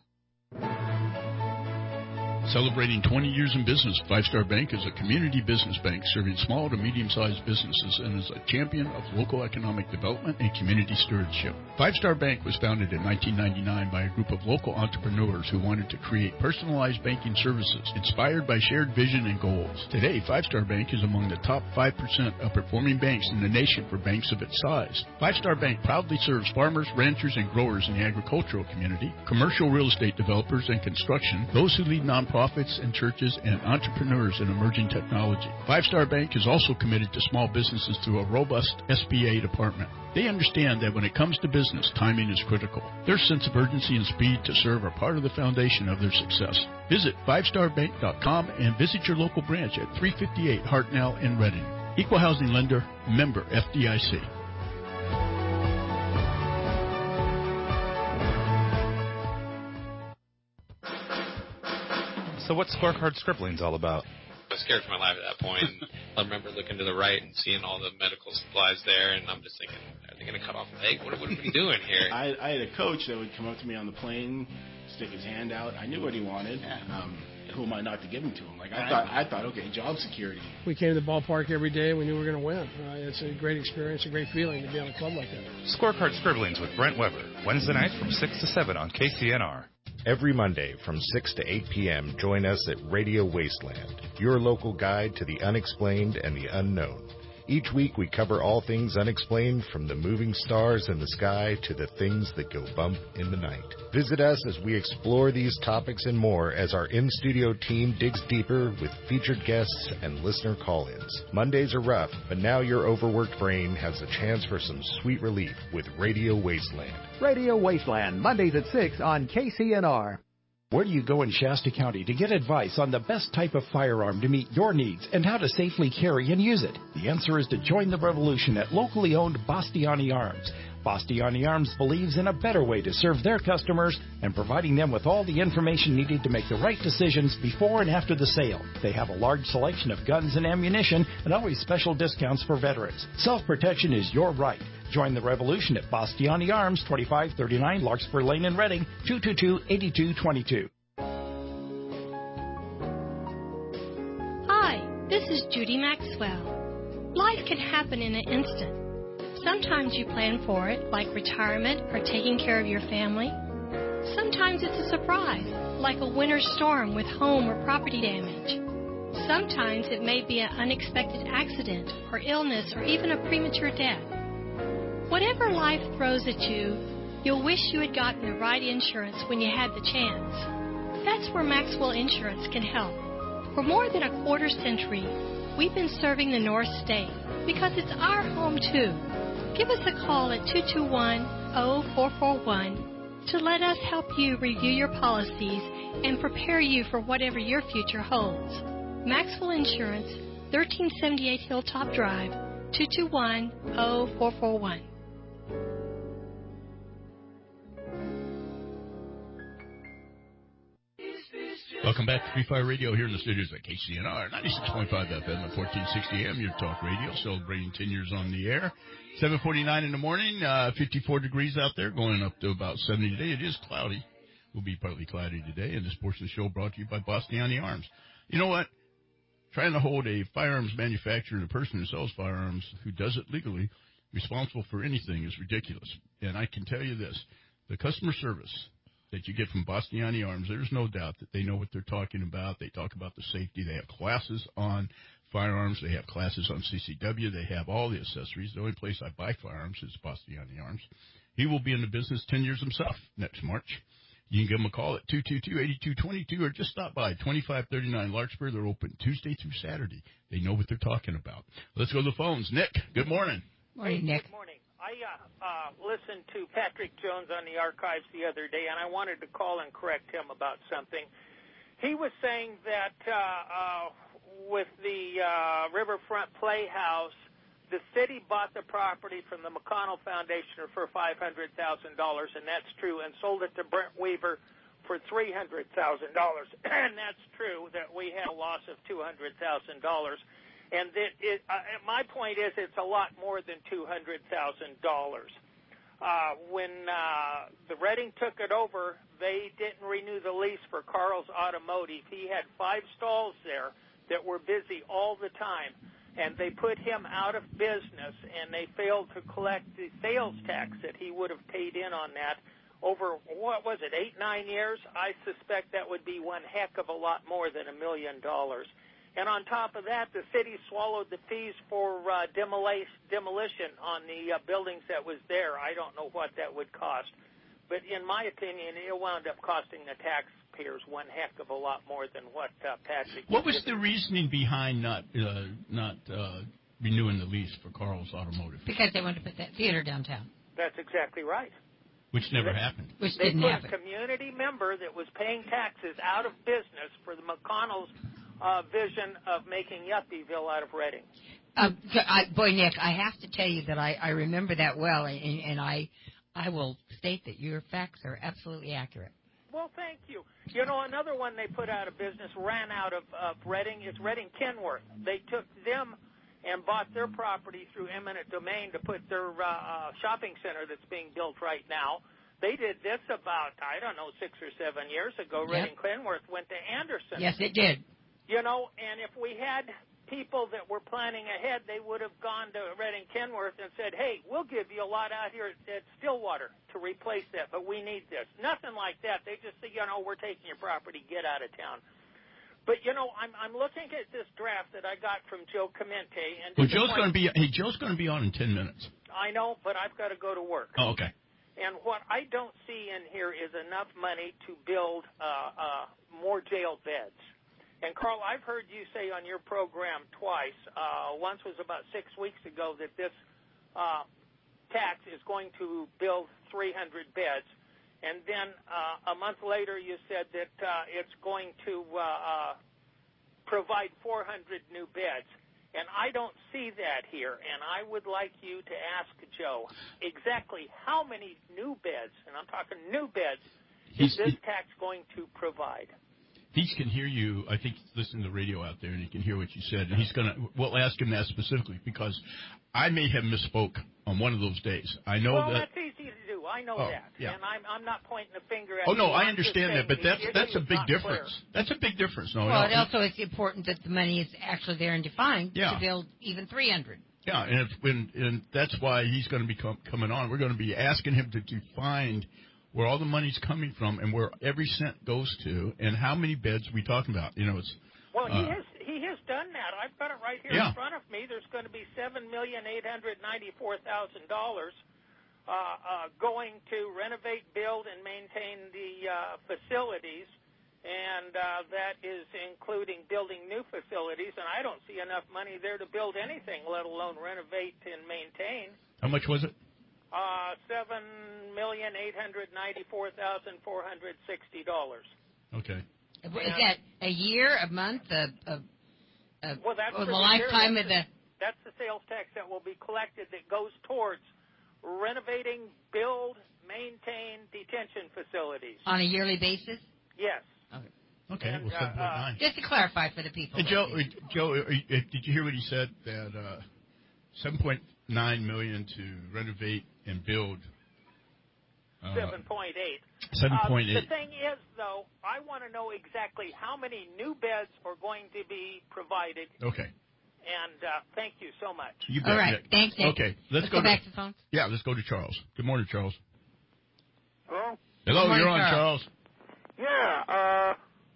Celebrating 20 years in business, Five Star Bank is a community business bank serving small to medium-sized businesses and is a champion of local economic development and community stewardship. Five Star Bank was founded in 1999 by a group of local entrepreneurs who wanted to create personalized banking services inspired by shared vision and goals. Today, Five Star Bank is among the top 5% of performing banks in the nation for banks of its size. Five Star Bank proudly serves farmers, ranchers, and growers in the agricultural community, commercial real estate developers and construction, those who lead nonprofits and churches, and entrepreneurs in emerging technology. Five Star Bank is also committed to small businesses through a robust SBA department. They understand that when it comes to business, timing is critical. Their sense of urgency and speed to serve are part of the foundation of their success. Visit fivestarbank.com and visit your local branch at 358 Hartnell in Reading. Equal housing lender, member FDIC. So what's Scorecard Scribblings all about? I was scared for my life at that point. I remember looking to the right and seeing all the medical supplies there, and I'm just thinking, are they going to cut off a leg? What are we doing here? I had a coach that would come up to me on the plane, stick his hand out. I knew what he wanted. Who am I not to give him to him? Like I thought, okay, job security. We came to the ballpark every day. We knew we were going to win. It's a great experience, a great feeling to be on a club like that. Scorecard Scribblings with Brent Weber, Wednesday nights from 6 to 7 on KCNR. Every Monday from 6 to 8 p.m., join us at Radio Wasteland, your local guide to the unexplained and the unknown. Each week we cover all things unexplained, from the moving stars in the sky to the things that go bump in the night. Visit us as we explore these topics and more as our in-studio team digs deeper with featured guests and listener call-ins. Mondays are rough, but now your overworked brain has a chance for some sweet relief with Radio Wasteland. Radio Wasteland, Mondays at 6 on KCNR. Where do you go in Shasta County to get advice on the best type of firearm to meet your needs and how to safely carry and use it? The answer is to join the revolution at locally owned Bastiani Arms. Bastiani Arms believes in a better way to serve their customers and providing them with all the information needed to make the right decisions before and after the sale. They have a large selection of guns and ammunition and always special discounts for veterans. Self-protection is your right. Join the revolution at Bastiani Arms, 2539 Larkspur Lane in Reading, 222-8222. Hi, this is Judy Maxwell. Life can happen in an instant. Sometimes you plan for it, like retirement or taking care of your family. Sometimes it's a surprise, like a winter storm with home or property damage. Sometimes it may be an unexpected accident or illness or even a premature death. Whatever life throws at you, you'll wish you had gotten the right insurance when you had the chance. That's where Maxwell Insurance can help. For more than a quarter century, we've been serving the North State because it's our home too. Give us a call at 221-0441 to let us help you review your policies and prepare you for whatever your future holds. Maxwell Insurance, 1378 Hilltop Drive, 221-0441. Welcome back to Free Fire Radio here in the studios at KCNR, 96.5 FM at 1460 AM, your talk radio, celebrating 10 years on the air. 7:49 in the morning, 54 degrees out there, going up to about 70 today. It is cloudy. Will be partly cloudy today, and this portion of the show brought to you by Bastiani Arms. You know what? Trying to hold a firearms manufacturer and a person who sells firearms who does it legally responsible for anything is ridiculous. And I can tell you this, the customer service that you get from Bastiani Arms, there's no doubt that they know what they're talking about. They talk about the safety. They have classes on firearms. They have classes on CCW. They have all the accessories. The only place I buy firearms is Bastiani Arms. He will be in the business 10 years himself next March. You can give him a call at 222-8222 or just stop by 2539 Larkspur. They're open Tuesday through Saturday. They know what they're talking about. Let's go to the phones. Nick, good morning. Morning, Nick. Good morning. I I listened to Patrick Jones on the archives the other day, and I wanted to call and correct him about something. He was saying that with the Riverfront Playhouse, the city bought the property from the McConnell Foundation for $500,000, and that's true, and sold it to Brent Weaver for $300,000. And that's true that we had a loss of $200,000. And my point is it's a lot more than $200,000. When the Reading took it over, they didn't renew the lease for Carl's Automotive. He had 5 stalls there that were busy all the time, and they put him out of business, and they failed to collect the sales tax that he would have paid in on that over, what was it, 8-9 years? I suspect that would be one heck of a lot more than $1 million. And on top of that, the city swallowed the fees for demolition on the buildings that was there. I don't know what that would cost. But in my opinion, it wound up costing the taxpayers one heck of a lot more than what Patrick... What was the reasoning behind not renewing the lease for Carl's Automotive? Because they wanted to put that theater downtown. That's exactly right. Which never happened. Which they didn't put happen. a community member that was paying taxes out of business for the McConnell's vision of making Yuppieville out of Reading. Boy, Nick, I have to tell you that I remember that well, and I will state that your facts are absolutely accurate. Well, thank you. You know, another one they put out of business, ran out of Reading, is Reading Kenworth. They took them and bought their property through eminent domain to put their shopping center that's being built right now. They did this about, 6 or 7 years ago. Yep. Reading Kenworth went to Anderson. Yes, it did. You know, and if we had people that were planning ahead, they would have gone to Reading Kenworth and said, hey, we'll give you a lot out here at Stillwater to replace that, but we need this. Nothing like that. They just say, we're taking your property, get out of town. But, I'm looking at this draft that I got from Joe Clemente. And well, Joe's going to be on in 10 minutes. I know, but I've got to go to work. Oh, okay. And what I don't see in here is enough money to build more jail beds. And, Carl, I've heard you say on your program twice, once was about 6 weeks ago, that this tax is going to build 300 beds. And then a month later you said that it's going to provide 400 new beds. And I don't see that here. And I would like you to ask Joe exactly how many new beds, and I'm talking new beds, is this tax going to provide? He can hear you. I think he's listening to the radio out there, and he can hear what you said. And we'll ask him that specifically, because I may have misspoke on one of those days. I know well, that. That's easy to do. I know that. Yeah. And I'm not pointing the finger at you. Oh, no, I I'm understand that, but that's a big difference. Clear. That's a big difference. No, well, also it's important that the money is actually there and defined to build even 300. Yeah, and that's why he's going to be coming on. We're going to be asking him to define where all the money's coming from and where every cent goes to, and how many beds we talking about. It's well, he has done that. I've got it right here in front of me. There's going to be $7,894,000 going to renovate, build, and maintain the facilities, and that is including building new facilities. And I don't see enough money there to build anything, let alone renovate and maintain. How much was it? $7,894,460. Okay. Is that a year, a month, well, that's the lifetime of the... That's the sales tax that will be collected that goes towards renovating, build, maintain detention facilities. On a yearly basis? Yes. Okay. And, well, 7.9. Just to clarify for the people. Hey, Joe, did you hear what he said? That $7.9 million to renovate and build. 7.8. 7.8. The thing is, though, I want to know exactly how many new beds are going to be provided. Okay. And thank you so much. You bet, all right. Nick. Thanks, Nick. Okay. Let's go back to the phone. Yeah, let's go to Charles. Good morning, Charles. Hello? Hello, morning, you're on, Charles. Yeah.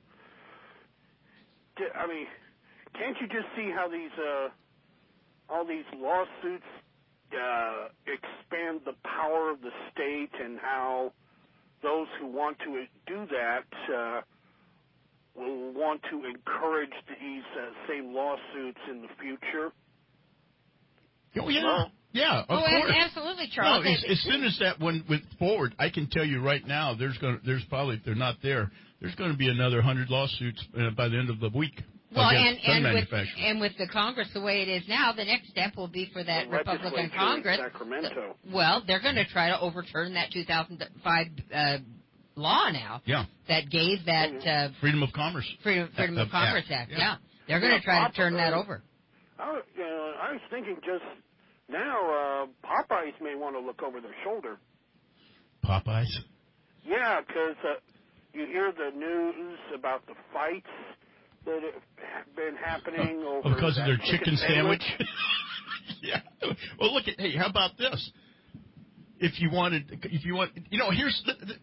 I mean, can't you just see how these all these lawsuits expand the power of the state, and how those who want to do that will want to encourage these same lawsuits in the future? Oh, yeah. Yeah, of course. Absolutely, Charles. No, as soon as that one went forward, I can tell you right now, there's probably, if they're not there, there's going to be another 100 lawsuits by the end of the week. Well, and with the Congress the way it is now, the next step will be for that Republican Congress. Sacramento. Well, they're going to try to overturn that 2005 law now. Yeah. That gave that Freedom of Commerce. Freedom of Commerce Act. Yeah. They're going to try to turn that over. I was thinking just now, Popeyes may want to look over their shoulder. Popeyes? Yeah, because you hear the news about the fights that have been happening over because of their chicken sandwich. Yeah. Well, look at how about this? If you want, here's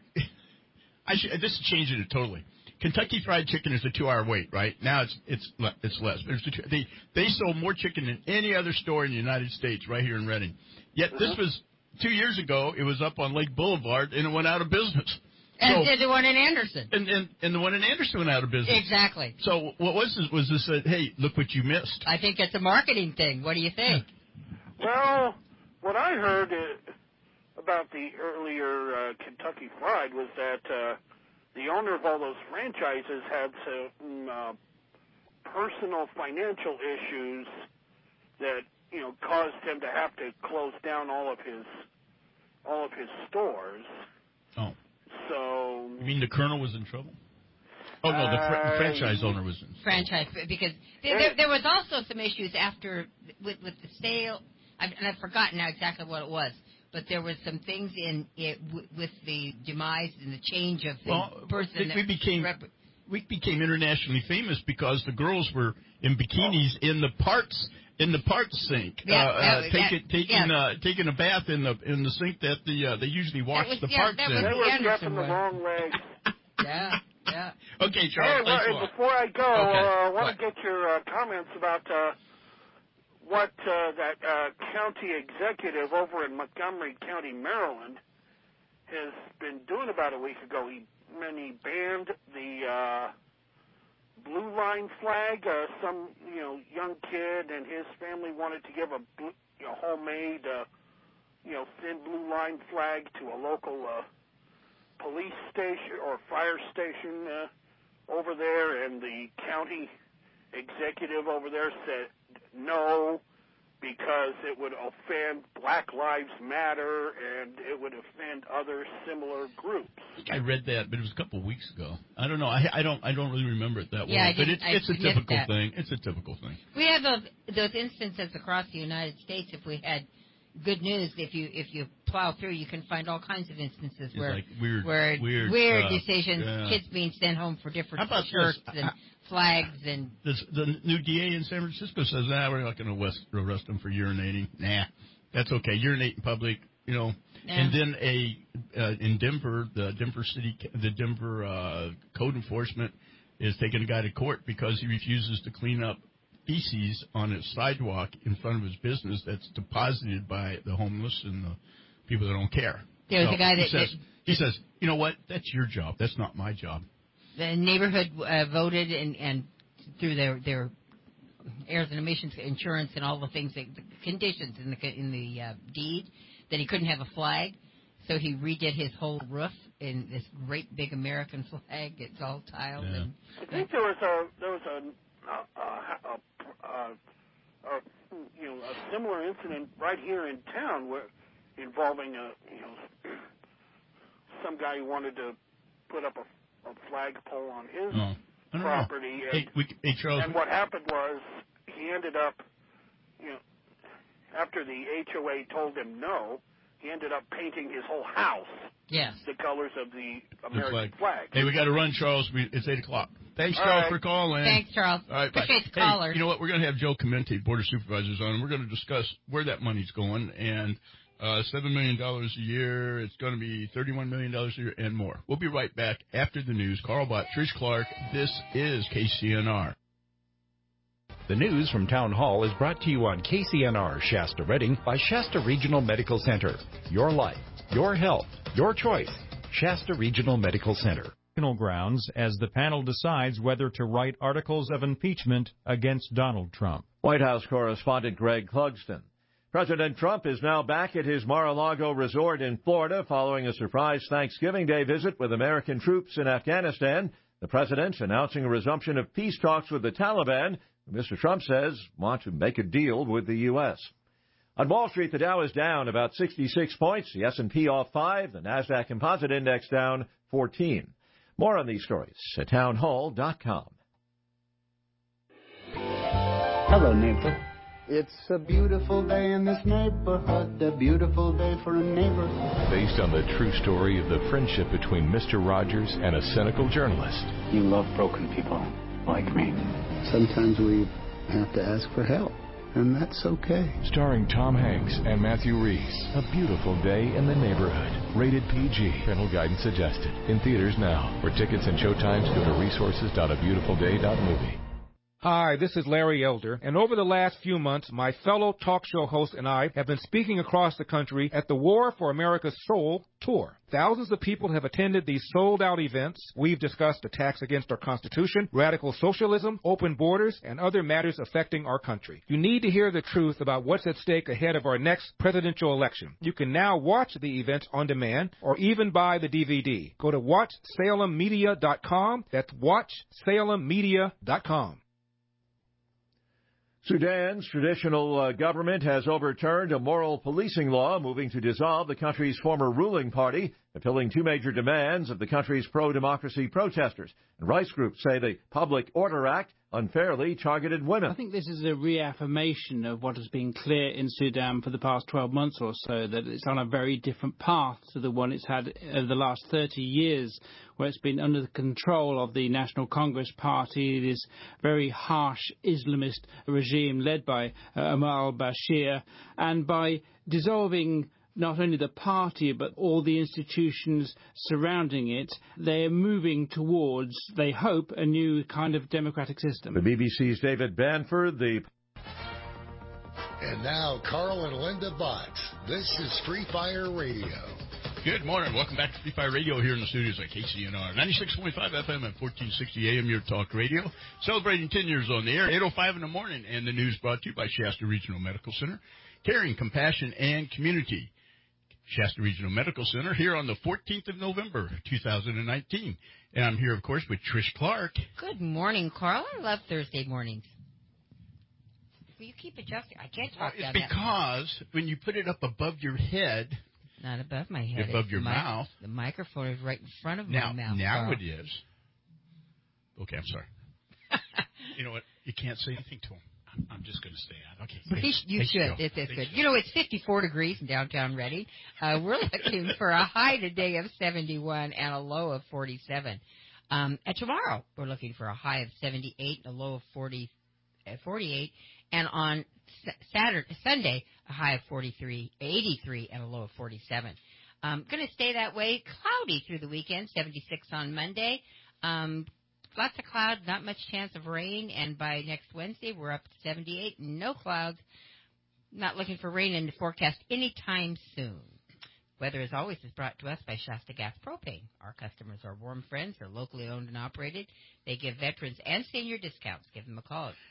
this is changing it totally. Kentucky Fried Chicken is a 2-hour wait, right? Now it's less. But they sold more chicken than any other store in the United States right here in Reading. Yet this was 2 years ago. It was up on Lake Boulevard and it went out of business. And the one in Anderson. And the one in Anderson went out of business. Exactly. So what was this? Was this hey, look what you missed? I think it's a marketing thing. What do you think? Well, what I heard about the earlier Kentucky Fried was that the owner of all those franchises had some personal financial issues that caused him to have to close down all of his stores. Oh. So you mean the Colonel was in trouble? Oh no, the franchise owner was in franchise because there was also some issues after with the sale. I've forgotten now exactly what it was, but there was some things in it with the demise and the change of the person. We became internationally famous because the girls were in bikinis in the parts sink, taking a bath in the sink that they usually wash the parts in. They were stepping the wrong legs. Yeah. Okay, Charles. Hey, before I go, I want to get your comments about what that county executive over in Montgomery County, Maryland, has been doing about a week ago. He banned the blue line flag. Some young kid and his family wanted to give a homemade thin blue line flag to a local police station or fire station over there, and the county executive over there said no, because it would offend Black Lives Matter and it would offend other similar groups. I think I read that, but it was a couple of weeks ago. I don't know. I don't really remember it that well. But it's a typical thing. It's a typical thing. We have those instances across the United States. If we had good news, if you plow through, you can find all kinds of instances where like weird decisions, kids being sent home for different shirts and flags and. The new DA in San Francisco says, we're not going to arrest them for urinating. Nah, that's okay. Urinate in public, Yeah. And then in Denver, the Denver code enforcement is taking a guy to court because he refuses to clean up feces on his sidewalk in front of his business that's deposited by the homeless and the people that don't care. There was a guy he says, you know what? That's your job. That's not my job. The neighborhood voted and through their heirs and emissions insurance and all the things, the conditions in the deed, that he couldn't have a flag, so he redid his whole roof in this great big American flag. It's all tiled. Yeah. And, I think there was a similar incident right here in town involving some guy who wanted to put up a flagpole on his property. Hey, Charles. And what happened was he ended up, after the HOA told him no, he ended up painting his whole house. Yes. The colors of the American flag. Hey, we got to run, Charles. It's 8:00. Thanks, Charles, for calling. Thanks, Charles. All right, appreciate the caller. Hey, you know what? We're going to have Joe Clemente, Board of Supervisors, on, and we're going to discuss where that money's going. And $7 million a year. It's going to be $31 million a year and more. We'll be right back after the news. Carl Bott, Trish Clark. This is KCNR. The news from Town Hall is brought to you on KCNR Shasta Reading by Shasta Regional Medical Center. Your life, your health, your choice. Shasta Regional Medical Center. Grounds as the panel decides whether to write articles of impeachment against Donald Trump. White House correspondent Greg Clugston. President Trump is now back at his Mar-a-Lago resort in Florida following a surprise Thanksgiving Day visit with American troops in Afghanistan. The president announcing a resumption of peace talks with the Taliban, who Mr. Trump says want to make a deal with the U.S. On Wall Street, the Dow is down about 66 points, the S&P off 5, the NASDAQ Composite Index down 14. More on these stories at townhall.com. Hello, neighbor. It's a beautiful day in this neighborhood, a beautiful day for a neighbor. Based on the true story of the friendship between Mr. Rogers and a cynical journalist. You love broken people like me. Sometimes we have to ask for help, and that's okay. Starring Tom Hanks and Matthew Reese. A beautiful day in the neighborhood. Rated PG. Parental guidance suggested. In theaters now. For tickets and showtimes, go to resources.abeautifulday.movie. Hi, this is Larry Elder, and over the last few months, my fellow talk show hosts and I have been speaking across the country at the War for America's Soul tour. Thousands of people have attended these sold-out events. We've discussed attacks against our Constitution, radical socialism, open borders, and other matters affecting our country. You need to hear the truth about what's at stake ahead of our next presidential election. You can now watch the events on demand or even buy the DVD. Go to WatchSalemMedia.com. That's WatchSalemMedia.com. Sudan's traditional government has overturned a moral policing law moving to dissolve the country's former ruling party, fulfilling two major demands of the country's pro-democracy protesters. And rights groups say the Public Order Act unfairly targeted women. I think this is a reaffirmation of what has been clear in Sudan for the past 12 months or so, that it's on a very different path to the one it's had over the last 30 years, where it's been under the control of the National Congress Party, this very harsh Islamist regime led by Omar al-Bashir, and by dissolving not only the party but all the institutions surrounding it, they are moving towards, they hope, a new kind of democratic system. The BBC's David Banford, And now, Carl and Linda Botts. This is Free Fire Radio. Good morning. Welcome back to Free Fire Radio here in the studios at KCNR. 96.5 FM and 1460 AM, your talk radio. Celebrating 10 years on the air, 8:05 in the morning. And the news brought to you by Shasta Regional Medical Center. Caring, compassion, and community. Shasta Regional Medical Center here on the 14th of November, 2019. And I'm here, of course, with Trish Clark. Good morning, Carl. I love Thursday mornings. Will you keep adjusting? I can't talk down It's because when you put it up above your head... Not above my head. Above your mouth. The microphone is right in front of my mouth. Now it is. Okay, I'm sorry. You know what? You can't say anything to him. I'm just going to stay out. Okay. You should. It's good. You know, it's 54 degrees in downtown Reading. We're looking for a high today of 71 and a low of 47. And tomorrow, we're looking for a high of 78 and a low of 48. And on Sunday, a high of 83 and a low of 47. Going to stay that way. Cloudy through the weekend, 76 on Monday. Lots of clouds, not much chance of rain, and by next Wednesday, we're up to 78, no clouds. Not looking for rain in the forecast anytime soon. Weather, as always, is brought to us by Shasta Gas Propane. Our customers are warm friends. They're locally owned and operated. They give veterans and senior discounts. Give them a call at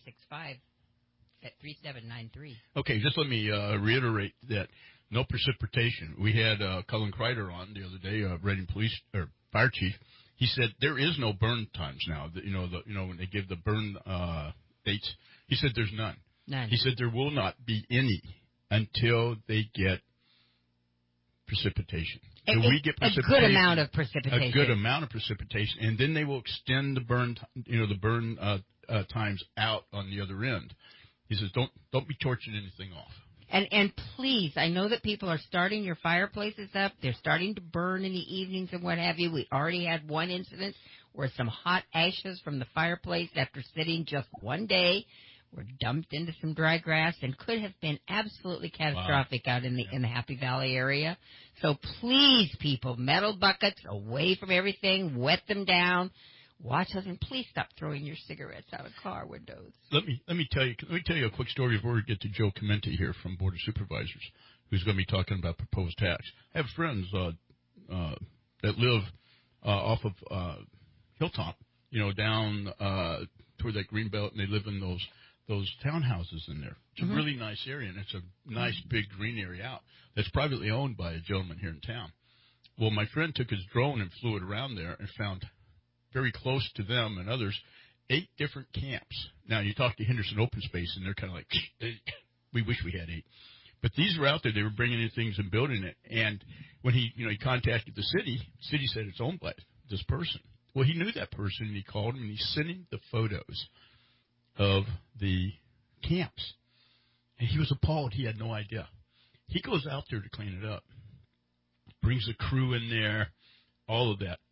365-3793. Okay, just let me reiterate that no precipitation. We had Cullen Kreider on the other day, Reading Police or Fire Chief. He said there is no burn times now. When they give the burn dates, he said there's none. None. He said there will not be any until they get precipitation. So we get precipitation, a good amount of precipitation. A good amount of precipitation, and then they will extend the burn, times out on the other end. He says don't be torching anything off. And please, I know that people are starting your fireplaces up. They're starting to burn in the evenings and what have you. We already had one incident where some hot ashes from the fireplace, after sitting just one day, were dumped into some dry grass and could have been absolutely catastrophic out in the Happy Valley area. So please, people, metal buckets away from everything, wet them down. Watch us, and please stop throwing your cigarettes out of car windows. Let me tell you a quick story before we get to Joe Clemente here from Board of Supervisors, who's going to be talking about proposed tax. I have friends that live off of Hilltop, down toward that green belt, and they live in those those townhouses in there. It's a really nice area, and it's a nice big green area out that's privately owned by a gentleman here in town. Well, my friend took his drone and flew it around there and found very close to them and others 8 different camps. Now, you talk to Henderson Open Space, and they're kind of like, we wish we had 8. But these were out there. They were bringing in things and building it. And when he contacted the city said it's owned by this person. Well, he knew that person, and he called him, and he sent him the photos of the camps. And he was appalled. He had no idea. He goes out there to clean it up, brings a crew in there, all of that.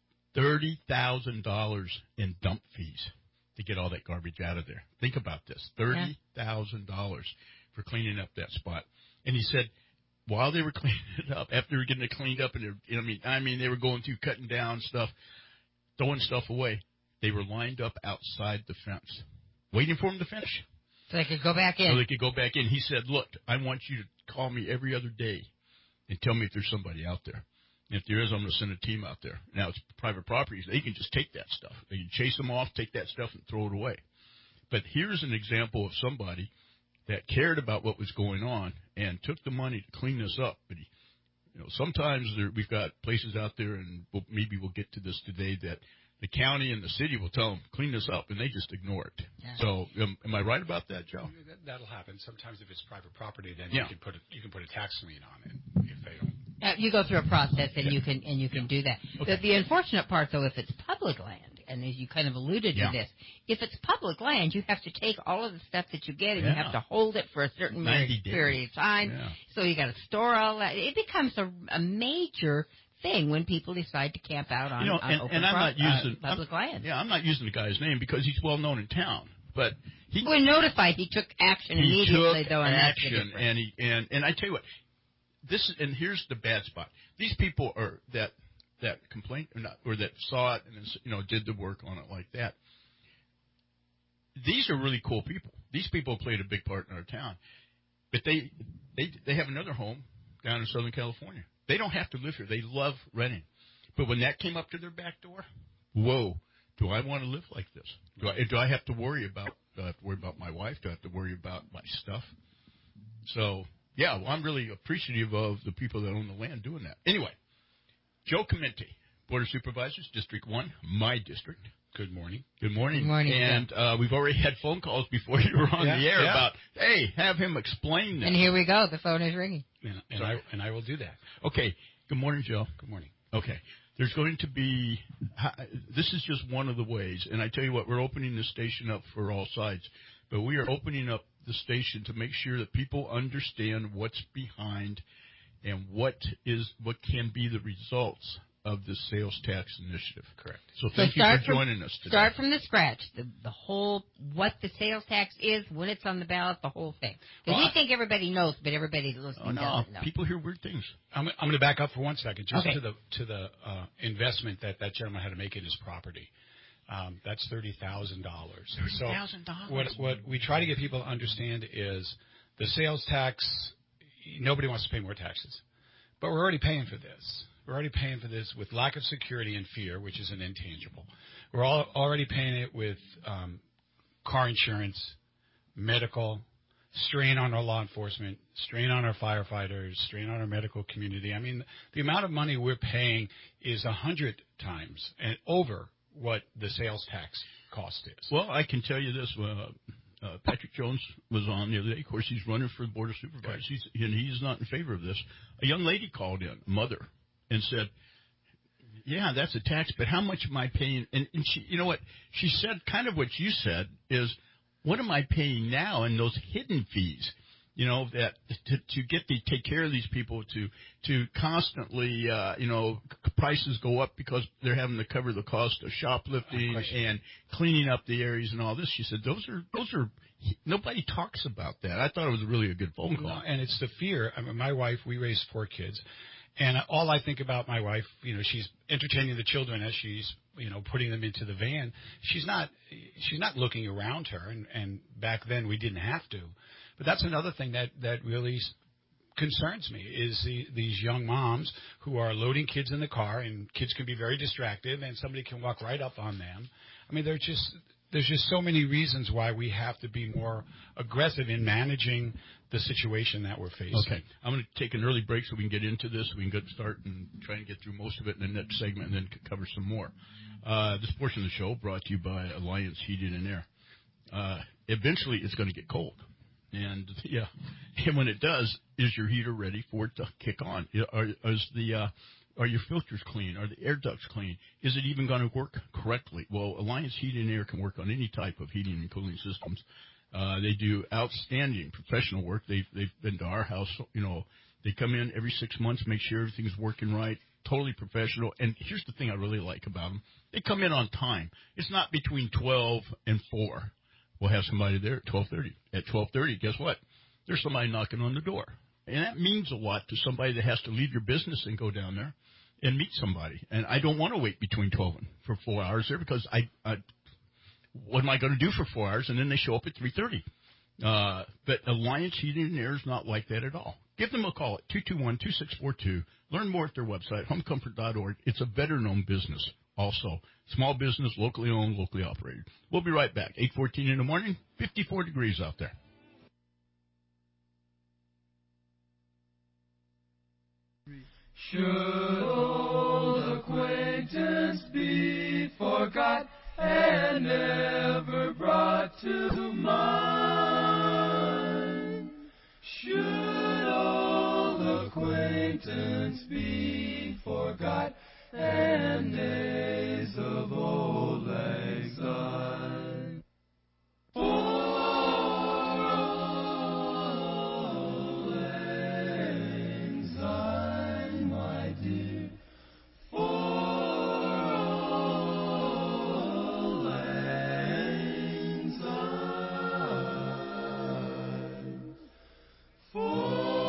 $30,000 in dump fees to get all that garbage out of there. Think about this, $30,000 for cleaning up that spot. And he said, while they were cleaning it up, after they were getting it cleaned up, and they were going through cutting down stuff, throwing stuff away, they were lined up outside the fence, waiting for them to finish. So they could go back in. He said, look, I want you to call me every other day and tell me if there's somebody out there. And if there is, I'm going to send a team out there. Now, it's private properties. They can just take that stuff. They can chase them off, take that stuff, and throw it away. But here's an example of somebody that cared about what was going on and took the money to clean this up. But sometimes we've got places out there, and maybe we'll get to this today, that the county and the city will tell them, clean this up, and they just ignore it. Yeah. So am I right about that, Joe? That'll happen. Sometimes if it's private property, then you can put a tax lien on it if they don't. You go through a process, and you can do that. Okay. The unfortunate part, though, if it's public land, and as you kind of alluded to this, if it's public land, you have to take all of the stuff that you get, and you have to hold it for a certain period of time. Yeah. So you got to store all that. It becomes a major thing when people decide to camp out on public land. Yeah, I'm not using the guy's name because he's well known in town, but when notified, he took action immediately. And I tell you what, and here's the bad spot. These people are that complained or that saw it and did the work on it like that. These are really cool people. These people played a big part in our town, but they have another home down in Southern California. They don't have to live here. They love renting. But when that came up to their back door, whoa, do I want to live like this? Do I have to worry about my wife? Do I have to worry about my stuff? So, yeah, well, I'm really appreciative of the people that own the land doing that. Anyway, Joe Comenti, Board of Supervisors, District 1, my district. Good morning. Good morning. Good morning. And we've already had phone calls before you were on the air about, hey, have him explain that. And here we go. The phone is ringing. And I will do that. Okay. Good morning, Joe. Good morning. Okay. There's going to be this is just one of the ways. And I tell you what, we're opening this station up for all sides. But we are opening up the station to make sure that people understand what's behind and what can be the results of the sales tax initiative. Correct. So thank you for joining us today. Start from the scratch, the whole, what the sales tax is, when it's on the ballot, the whole thing. Because we think everybody knows, but everybody listening doesn't know. People hear weird things. I'm going to back up for 1 second, just to the investment that gentleman had to make in his property. That's $30,000. $30,000. What we try to get people to understand is the sales tax. Nobody wants to pay more taxes, but we're already paying for this. We're already paying for this with lack of security and fear, which is an intangible. We're already paying it with car insurance, medical, strain on our law enforcement, strain on our firefighters, strain on our medical community. I mean, the amount of money we're paying is 100 times and over what the sales tax cost is. Well, I can tell you this. Patrick Jones was on the other day. Of course, he's running for the Board of Supervisors, and he's not in favor of this. A young lady called in, a mother, and said, yeah, that's a tax, but how much am I paying? And she, you know what? She said kind of what you said is, what am I paying now in those hidden fees? You know, that to take care of these people, to constantly, prices go up because they're having to cover the cost of shoplifting and cleaning up the areas and all this. She said, those are nobody talks about that. I thought it was really a good phone call. No, and it's the fear. I mean, my wife, we raised 4 kids. And all I think about my wife, she's entertaining the children as she's, putting them into the van. She's not looking around her. And back then we didn't have to. But that's another thing that really concerns me is these young moms who are loading kids in the car, and kids can be very distracted, and somebody can walk right up on them. I mean, there's just so many reasons why we have to be more aggressive in managing the situation that we're facing. Okay. I'm going to take an early break so we can get into this. We can get start and try and get through most of it in the next segment and then cover some more. This portion of the show brought to you by Alliance Heating and Air. Eventually, it's going to get cold. And, yeah, and when it does, is your heater ready for it to kick on? Are your filters clean? Are the air ducts clean? Is it even going to work correctly? Well, Alliance Heating and Air can work on any type of heating and cooling systems. They do outstanding professional work. They've been to our house. They come in every 6 months, make sure everything's working right, totally professional. And here's the thing I really like about them. They come in on time. It's not between 12 and 4. We'll have somebody there at 12:30. At 12:30, guess what? There's somebody knocking on the door. And that means a lot to somebody that has to leave your business and go down there and meet somebody. And I don't want to wait between 12 and for 4 hours there because what am I going to do for 4 hours? And then they show up at 3:30. But Alliance Heating and Air is not like that at all. Give them a call at 221-2642. Learn more at their website, homecomfort.org. It's a veteran-owned business also. Small business, locally owned, locally operated. We'll be right back. 8:14 in the morning, 54 degrees out there. Should old acquaintance be forgot and never brought to mind? Should old acquaintance be forgot and days of old lang syne? For old lang syne, my dear, for old lang syne, for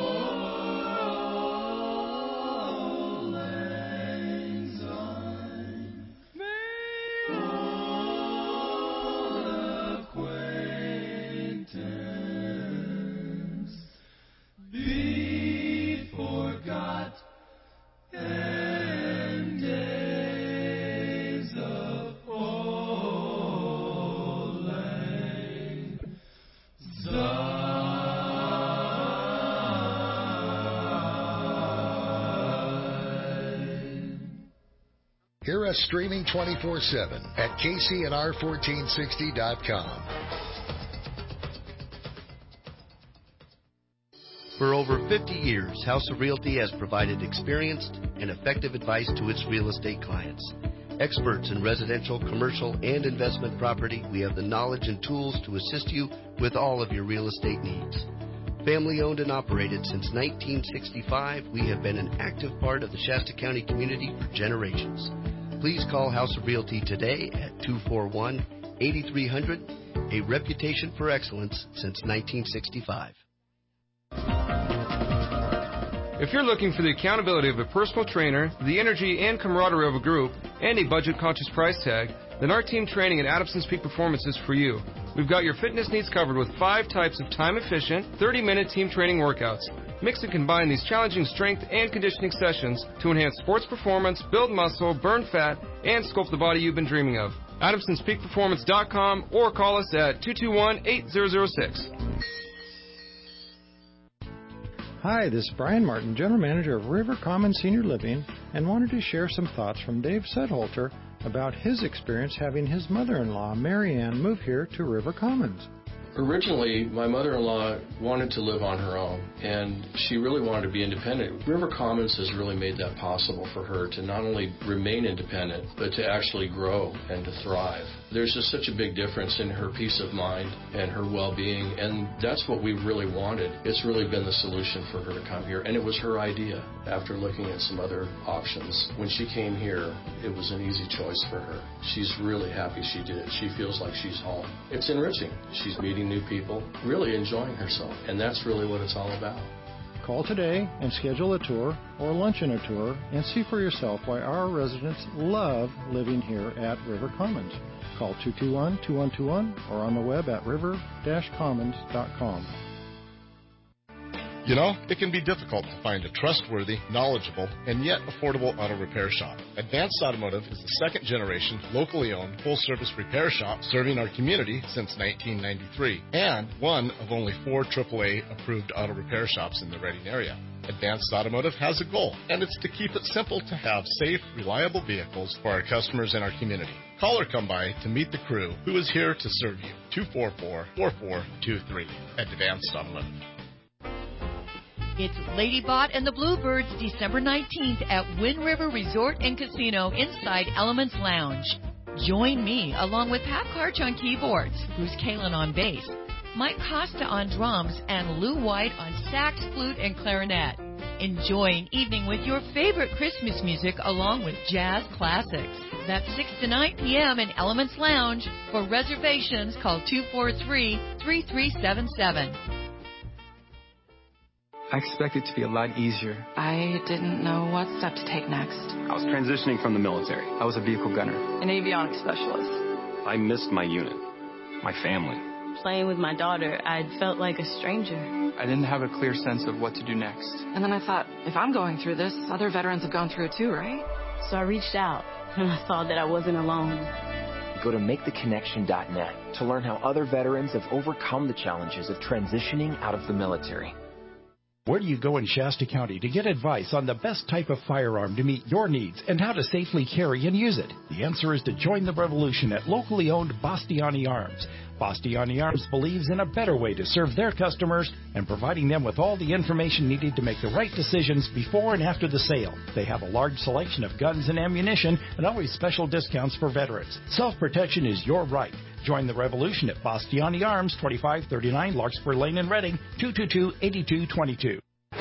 Hear us streaming 24/7 at KCNR1460.com. For over 50 years, House of Realty has provided experienced and effective advice to its real estate clients. Experts in residential, commercial, and investment property, we have the knowledge and tools to assist you with all of your real estate needs. Family owned and operated since 1965, we have been an active part of the Shasta County community for generations. Please call House of Realty today at 241-8300, a reputation for excellence since 1965. If you're looking for the accountability of a personal trainer, the energy and camaraderie of a group, and a budget-conscious price tag, then our team training at Adamson's Peak Performance is for you. We've got your fitness needs covered with 5 types of time-efficient, 30-minute team training workouts. Mix and combine these challenging strength and conditioning sessions to enhance sports performance, build muscle, burn fat, and sculpt the body you've been dreaming of. AdamsonsPeakPerformance.com or call us at 221-8006. Hi, this is Brian Martin, General Manager of River Commons Senior Living, and wanted to share some thoughts from Dave Sedholter about his experience having his mother-in-law, Mary Ann, move here to River Commons. Originally, my mother-in-law wanted to live on her own, and she really wanted to be independent. River Commons has really made that possible for her to not only remain independent, but to actually grow and to thrive. There's just such a big difference in her peace of mind and her well-being, and that's what we really wanted. It's really been the solution for her to come here, and it was her idea after looking at some other options. When she came here, it was an easy choice for her. She's really happy she did it. She feels like she's home. It's enriching. She's meeting new people, really enjoying herself, and that's really what it's all about. Call today and schedule a tour or lunch and a tour and see for yourself why our residents love living here at River Commons. Call 221-2121 or on the web at river-commons.com. You know, it can be difficult to find a trustworthy, knowledgeable, and yet affordable auto repair shop. Advanced Automotive is the second-generation, locally owned, full-service repair shop serving our community since 1993, and one of only 4 AAA-approved auto repair shops in the Reading area. Advanced Automotive has a goal, and it's to keep it simple to have safe, reliable vehicles for our customers and our community. Call or come by to meet the crew who is here to serve you. 244-4423 at Advanced Automotive. It's Ladybot and the Bluebirds, December 19th at Wind River Resort and Casino inside Elements Lounge. Join me along with Pat Karch on keyboards, Bruce Kalin on bass, Mike Costa on drums, and Lou White on sax, flute, and clarinet. Enjoy an evening with your favorite Christmas music along with jazz classics. That's 6 to 9 p.m. in Elements Lounge. For reservations, call 243-3377. I expected it to be a lot easier. I didn't know what step to take next. I was transitioning from the military. I was a vehicle gunner. An avionics specialist. I missed my unit, my family. Playing with my daughter, I felt like a stranger. I didn't have a clear sense of what to do next. And then I thought, if I'm going through this, other veterans have gone through it too, right? So I reached out, and I saw that I wasn't alone. Go to MakeTheConnection.net to learn how other veterans have overcome the challenges of transitioning out of the military. Where do you go in Shasta County to get advice on the best type of firearm to meet your needs and how to safely carry and use it? The answer is to join the revolution at locally owned Bastiani Arms. Bastiani Arms believes in a better way to serve their customers and providing them with all the information needed to make the right decisions before and after the sale. They have a large selection of guns and ammunition and always special discounts for veterans. Self-protection is your right. Join the revolution at Bastiani Arms, 2539 Larkspur Lane in Reading, 222-8222.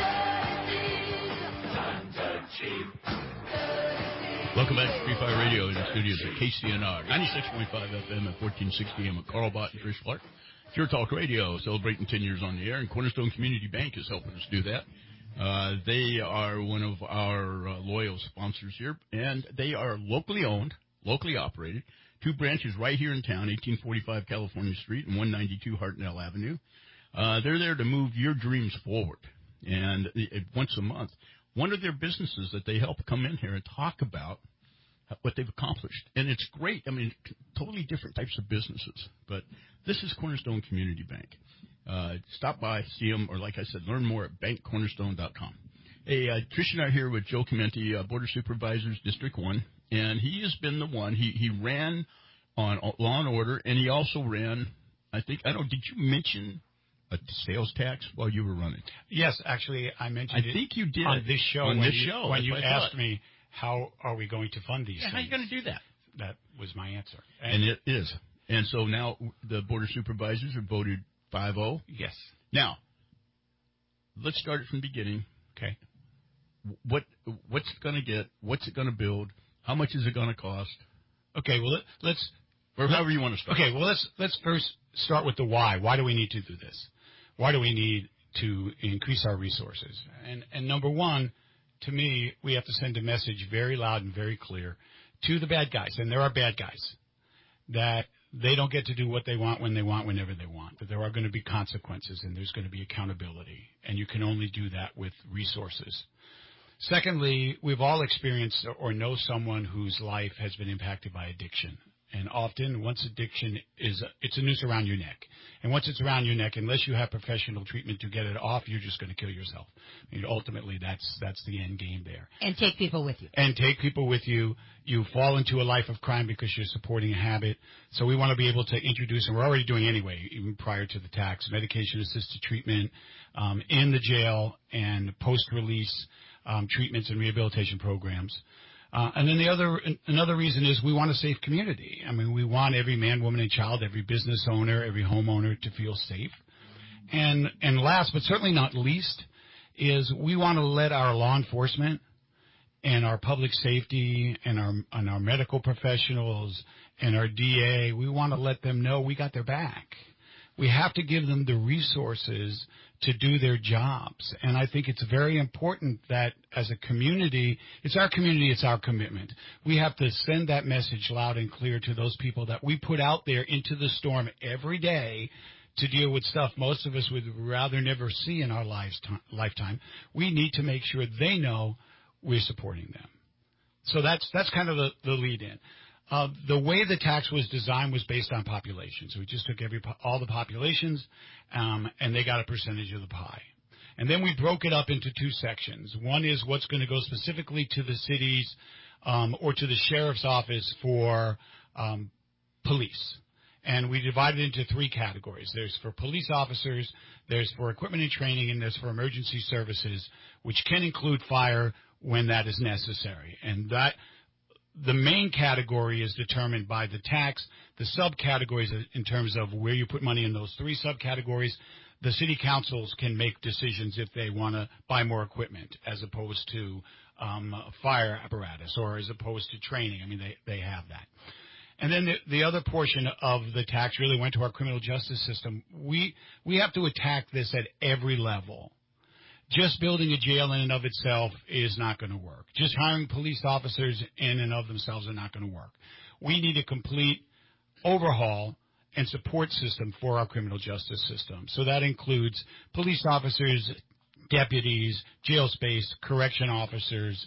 Welcome back to Free Fire Radio in the studios at KCNR, 96.5 FM at 1460 AM with Carl Bott and Trish Clark. Pure Talk Radio, celebrating 10 years on the air, and Cornerstone Community Bank is helping us do that. They are one of our loyal sponsors here, and they are locally owned, locally operated. 2 branches right here in town, 1845 California Street and 192 Hartnell Avenue. They're there to move your dreams forward. And once a month, one of their businesses that they help come in here and talk about what they've accomplished. And it's great. I mean, totally different types of businesses. But this is Cornerstone Community Bank. Stop by, see them, or like I said, learn more at bankcornerstone.com. Hey, Trish and I are here with Joe Clemente, Border Supervisors, District 1. And he has been the one. He ran on Law and Order, and he also ran, did you mention a sales tax while you were running? Yes, actually, I mentioned it. I think you did. On this show. When you asked me, how are we going to fund these things? How are you going to do that? That was my answer. And it is. And so now the Border Supervisors are voted 5-0? Yes. Now, let's start it from the beginning. Okay. What's it going to get? What's it going to build? How much is it going to cost? Okay, well, let's... Or however you want to start. Okay, well, let's first start with the why. Why do we need to do this? Why do we need to increase our resources? And number one, to me, we have to send a message very loud and very clear to the bad guys, and there are bad guys, that they don't get to do what they want when they want, whenever they want, that there are going to be consequences and there's going to be accountability, and you can only do that with resources. Secondly, we've all experienced or know someone whose life has been impacted by addiction. And often, once addiction it's a noose around your neck. And once it's around your neck, unless you have professional treatment to get it off, you're just going to kill yourself. I mean, ultimately, that's the end game there. And take people with you. And take people with you. You fall into a life of crime because you're supporting a habit. So we want to be able to introduce, and we're already doing anyway, even prior to the tax, medication-assisted treatment in the jail and post-release treatments and rehabilitation programs. And then another reason is we want a safe community. I mean, we want every man, woman, and child, every business owner, every homeowner to feel safe. And last, but certainly not least, is we want to let our law enforcement and our public safety and our medical professionals and our DA, we want to let them know we got their back. We have to give them the resources to do their jobs. And I think it's very important that as a community, it's our community, it's our commitment. We have to send that message loud and clear to those people that we put out there into the storm every day to deal with stuff most of us would rather never see in our lifetime, we need to make sure they know we're supporting them. So that's kind of the lead in. The way the tax was designed was based on population. So we just took all the populations, and they got a percentage of the pie. And then we broke it up into two sections. One is what's going to go specifically to the cities or to the sheriff's office for police. And we divided it into three categories. There's for police officers, there's for equipment and training, and there's for emergency services, which can include fire when that is necessary. And that the main category is determined by the tax. The subcategories, in terms of where you put money in those three subcategories, the city councils can make decisions if they want to buy more equipment as opposed to fire apparatus or as opposed to training. I mean, they have that. And then the other portion of the tax really went to our criminal justice system. We have to attack this at every level. Just building a jail in and of itself is not going to work. Just hiring police officers in and of themselves are not going to work. We need a complete overhaul and support system for our criminal justice system. So that includes police officers, deputies, jail space, correction officers,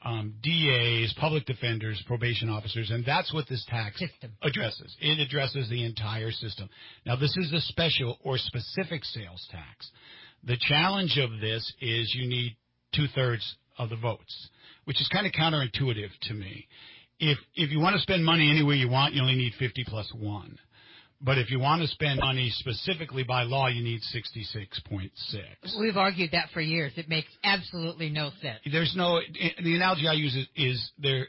DAs, public defenders, probation officers, and that's what this tax addresses. It addresses the entire system. Now, this is a special or specific sales tax. The challenge of this is you need 2/3 of the votes, which is kind of counterintuitive to me. If you want to spend money anywhere you want, you only need 50 plus 1. But if you want to spend money specifically by law, you need 66.6. We've argued that for years. It makes absolutely no sense. There's no – the analogy I use is the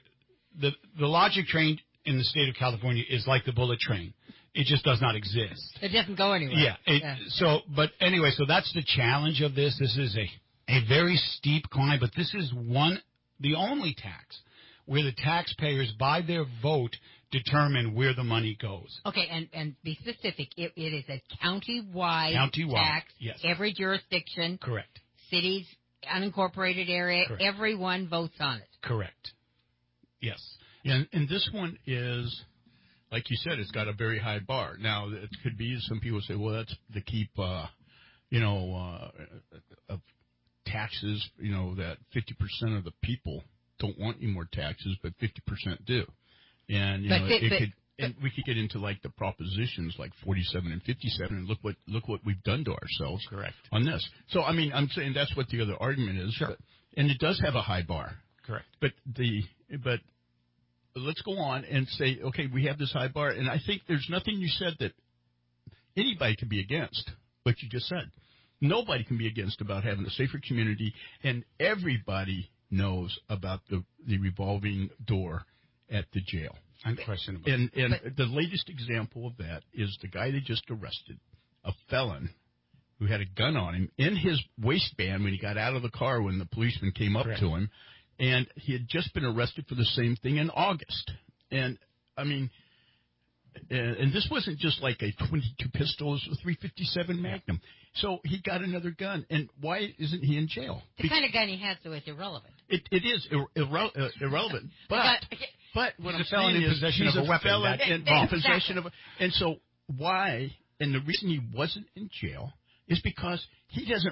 logic train in the state of California is like the bullet train. It just does not exist. It doesn't go anywhere. Yeah. So that's the challenge of this. This is a very steep climb, but this is the only tax where the taxpayers, by their vote, determine where the money goes. Okay, and be specific. It is a county-wide tax. Yes. Every jurisdiction. Correct. Cities, unincorporated area, Correct. Everyone votes on it. Correct. Yes. Yeah, and this one is, like you said, it's got a very high bar. Now, it could be, some people say, well, that's to keep, of taxes, that 50% of the people don't want any more taxes, but 50% do. And we could get into like the propositions like 47 and 57, and look what we've done to ourselves. Correct. On this. So I mean, I'm saying that's what the other argument is. Sure. And it does have a high bar. Correct. But let's go on and say, okay, we have this high bar, and I think there's nothing you said that anybody can be against. What you just said, nobody can be against about having a safer community, and everybody knows about the revolving door at the jail. Unquestionably. And the latest example of that is the guy they just arrested, a felon who had a gun on him in his waistband when he got out of the car when the policeman came up to him, and he had just been arrested for the same thing in August. And, I mean, and this wasn't just like a .22 pistol, it was a .357 Magnum. So he got another gun. And why isn't he in jail? The kind of gun he has, though, is irrelevant. It is irrelevant. But what I'm saying is possession he's of a weapon. Possession of and so why, and the reason he wasn't in jail is because he did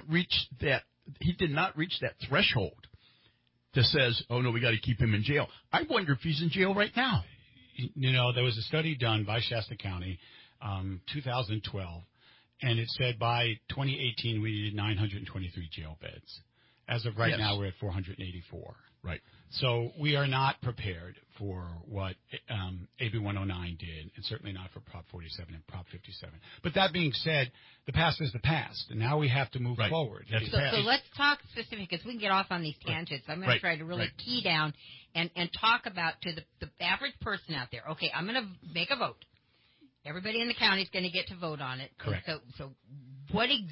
not reach that threshold that says, oh, no, we got to keep him in jail. I wonder if he's in jail right now. There was a study done by Shasta County, 2012, and it said by 2018 we needed 923 jail beds. As of right now, we're at 484. Right. So we are not prepared for what AB 109 did, and certainly not for Prop 47 and Prop 57. But that being said, the past is the past, and now we have to move forward. So let's talk specific, because we can get off on these tangents. I'm going to try to really key down and talk about to the average person out there. Okay, I'm going to make a vote. Everybody in the county is going to get to vote on it. Correct. So what is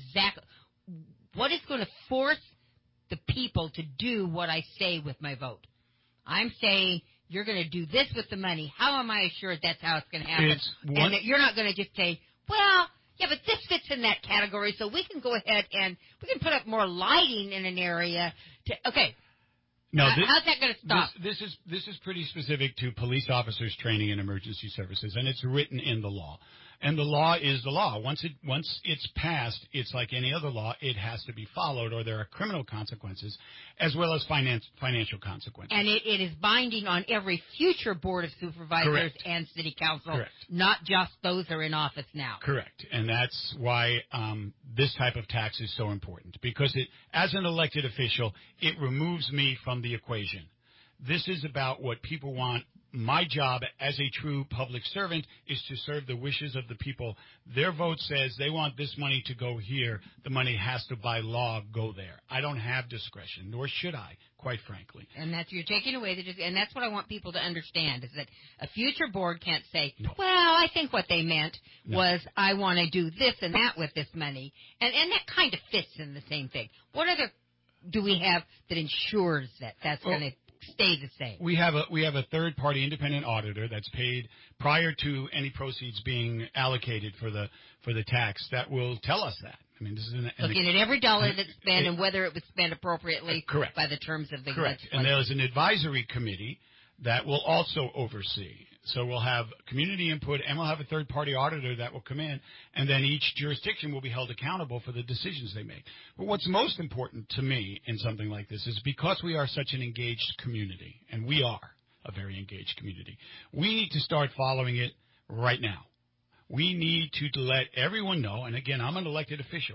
going to force the people to do what I say with my vote? I'm saying you're going to do this with the money. How am I assured that's how it's going to happen? And that you're not going to just say, well, yeah, but this fits in that category, so we can go ahead and we can put up more lighting in an area. How's that going to stop? This is pretty specific to police officers training and emergency services, and it's written in the law. And the law is the law. Once it's passed, it's like any other law. It has to be followed, or there are criminal consequences as well as financial consequences. And it is binding on every future Board of Supervisors Correct. and City Council, Correct. not just those that are in office now. Correct. And that's why this type of tax is so important, because as an elected official, it removes me from the equation. This is about what people want. My job as a true public servant is to serve the wishes of the people. Their vote says they want this money to go here. The money has to, by law, go there. I don't have discretion, nor should I, quite frankly. And you're taking away and that's what I want people to understand, is that a future board can't say, well, I think what they meant was I want to do this and that with this money. And that kind of fits in the same thing. What other do we have that ensures that that's going to stay the same? We have a third-party independent auditor that's paid prior to any proceeds being allocated for the tax that will tell us that. I mean, this is looking at every dollar that's spent and whether it was spent appropriately correct. By the terms of the correct. And there's an advisory committee that will also oversee. So we'll have community input, and we'll have a third-party auditor that will come in, and then each jurisdiction will be held accountable for the decisions they make. But what's most important to me in something like this is because we are such an engaged community, and we are a very engaged community, we need to start following it right now. We need to let everyone know, and again, I'm an elected official,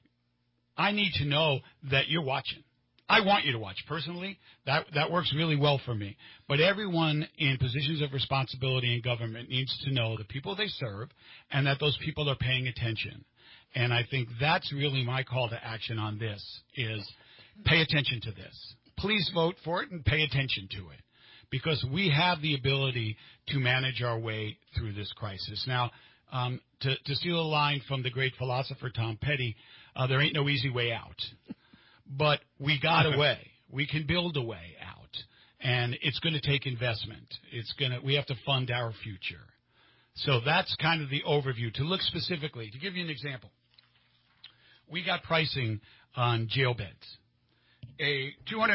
I need to know that you're watching. I want you to watch. Personally, that works really well for me. But everyone in positions of responsibility in government needs to know the people they serve and that those people are paying attention. And I think that's really my call to action on this, is pay attention to this. Please vote for it and pay attention to it, because we have the ability to manage our way through this crisis. Now, to steal a line from the great philosopher Tom Petty, there ain't no easy way out. But we got a way. We can build a way out, and it's going to take investment. We have to fund our future. So that's kind of the overview. To look specifically, to give you an example, we got pricing on jail beds. A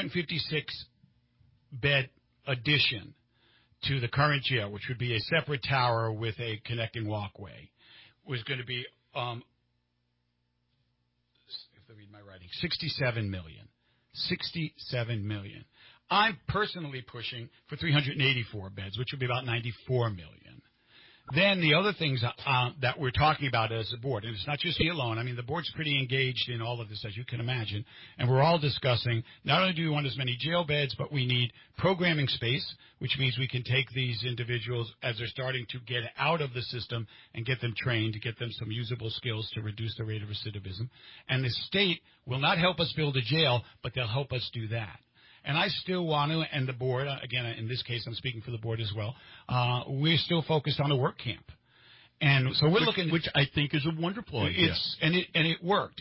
256-bed addition to the current jail, which would be a separate tower with a connecting walkway, was going to be read my writing, $67 million. $67 million. I'm personally pushing for 384 beds, which would be about $94 million. Then the other things that we're talking about as a board, and it's not just me alone. I mean, the board's pretty engaged in all of this, as you can imagine, and we're all discussing not only do we want as many jail beds, but we need programming space, which means we can take these individuals as they're starting to get out of the system and get them trained, to get them some usable skills to reduce the rate of recidivism. And the state will not help us build a jail, but they'll help us do that. And I still want to, and the board, again, in this case, I'm speaking for the board as well, we're still focused on a work camp. And so we're looking, which I think is a wonderful idea. And it worked.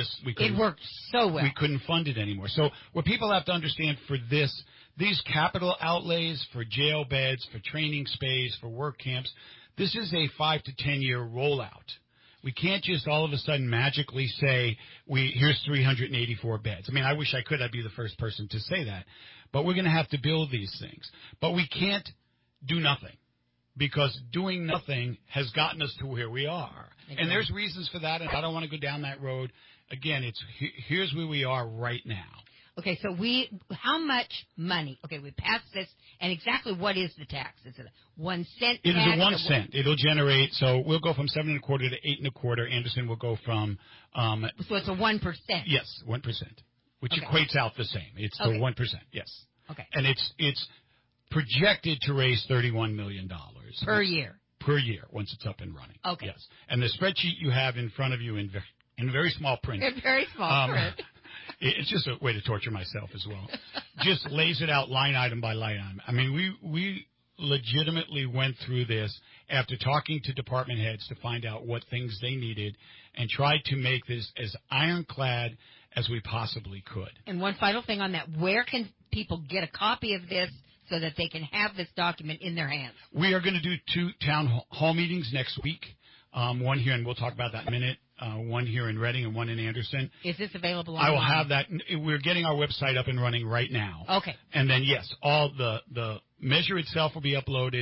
It worked so well. We couldn't fund it anymore. So what people have to understand for these capital outlays for jail beds, for training space, for work camps, this is a 5 to 10 year rollout. We can't just all of a sudden magically say, here's 384 beds. I mean, I wish I could. I'd be the first person to say that. But we're going to have to build these things. But we can't do nothing, because doing nothing has gotten us to where we are. Exactly. And there's reasons for that, and I don't want to go down that road. Again, here's where we are right now. Okay, so how much money? Okay, we passed this, and exactly what is the tax? Is it a 1 cent tax? It is a 1 cent. It'll generate, so we'll go from 7.25% to 8.25%. Anderson will go from... so it's a 1%? Yes, 1%, which equates out the same. It's the 1%, yes. Okay. And it's projected to raise $31 million. Per year? Per year, once it's up and running. Okay. Yes. And the spreadsheet you have in front of you in very small print. In very small print. It's just a way to torture myself as well. Just lays it out line item by line item. I mean, we legitimately went through this after talking to department heads to find out what things they needed and tried to make this as ironclad as we possibly could. And one final thing on that. Where can people get a copy of this so that they can have this document in their hands? We are going to do 2 town hall meetings next week. One here, and we'll talk about that in a minute. One here in Reading and one in Anderson. Is this available online? I will have that. We're getting our website up and running right now. Okay. And then, yes, all the measure itself will be uploaded.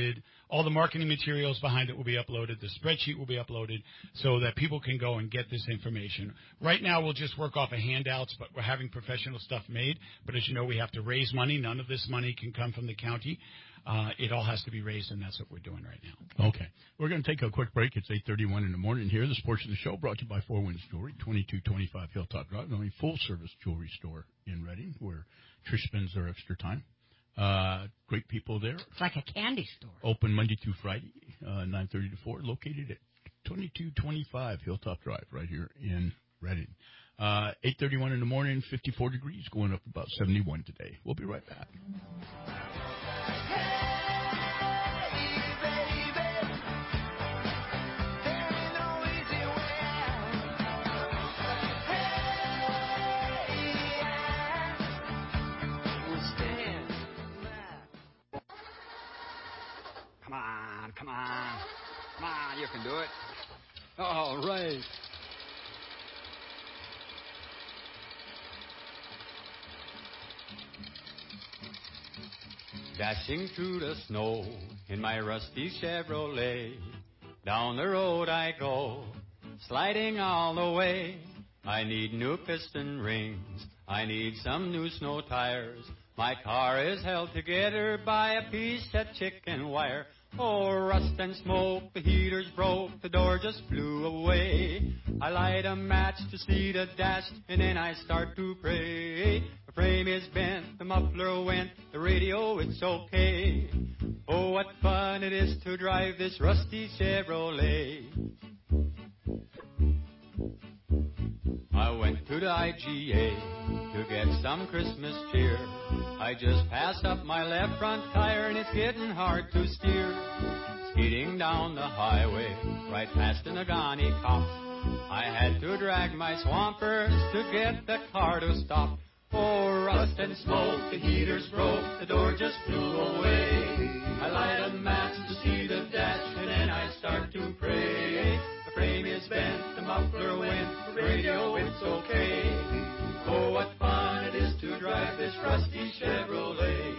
All the marketing materials behind it will be uploaded. The spreadsheet will be uploaded so that people can go and get this information. Right now, we'll just work off of handouts, but we're having professional stuff made. But as you know, we have to raise money. None of this money can come from the county. It all has to be raised, and that's what we're doing right now. Okay. We're going to take a quick break. It's 8:31 in the morning here. This portion of the show brought to you by Four Winds Jewelry, 2225 Hilltop Drive, the only full-service jewelry store in Reading where Trish spends her extra time. Great people there. It's like a candy store. Open Monday through Friday, 9:30 to 4, located at 2225 Hilltop Drive right here in Reading. 8:31 in the morning, 54 degrees, going up about 71 today. We'll be right back. Come on, you can do it. All right. Dashing through the snow in my rusty Chevrolet, down the road I go, sliding all the way. I need new piston rings, I need some new snow tires. My car is held together by a piece of chicken wire. Oh, rust and smoke, the heater's broke, the door just flew away. I light a match to see the dash, and then I start to pray. The frame is bent, the muffler went, the radio, it's okay. Oh, what fun it is to drive this rusty Chevrolet. I went to the IGA to get some Christmas cheer. I just passed up my left front tire and it's getting hard to steer. Speeding down the highway, right past the Nagani cops. I had to drag my swampers to get the car to stop. Oh, rust and smoke, the heater's broke, the door just flew away. I light a match to see the dash and then I start to pray. The frame is bent, the muffler went, the radio, it's okay. Oh, what fun it is to drive this rusty Chevrolet.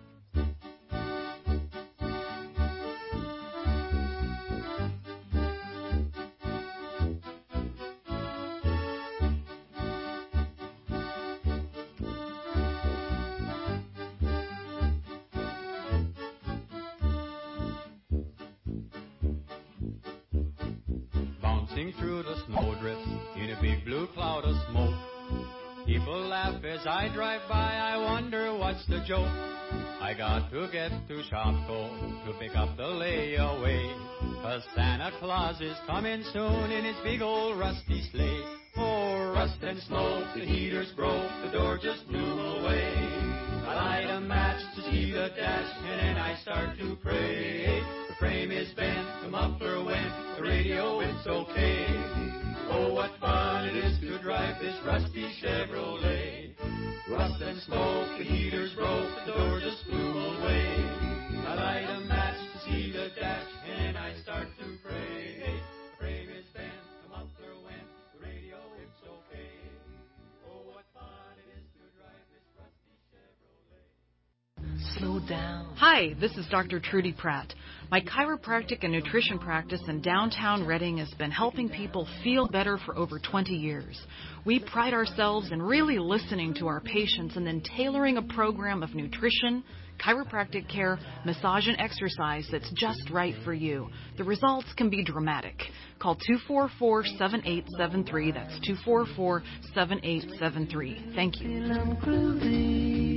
Bouncing through the snowdrifts in a big blue cloud of smoke. People laugh as I drive by, I wonder what's the joke. I got to get to Shopko to pick up the layaway, 'cause Santa Claus is coming soon in his big old rusty sleigh. Oh, rust and smoke, the heater's broke, the door just flew away. I light a match to see the dash, and then I start to pray. The frame is bent, the muffler went, the radio, it's okay. Oh, what fun it is to drive this rusty Chevrolet. Rust and smoke, the heater's broke, the door just flew away. I light a match to see the dash, and I start to pray. The frame is bent, the muffler went, the radio, it's okay. Oh, what fun it is to drive this rusty Chevrolet. Slow down. Hi, this is Dr. Trudy Pratt. My chiropractic and nutrition practice in downtown Reading has been helping people feel better for over 20 years. We pride ourselves in really listening to our patients and then tailoring a program of nutrition, chiropractic care, massage, and exercise that's just right for you. The results can be dramatic. Call 244-7873. That's 244-7873. Thank you.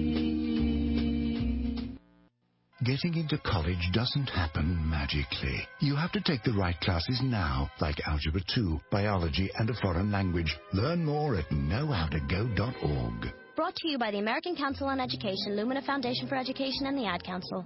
Getting into college doesn't happen magically. You have to take the right classes now, like Algebra 2, Biology, and a foreign language. Learn more at knowhowtogo.org. Brought to you by the American Council on Education, Lumina Foundation for Education, and the Ad Council.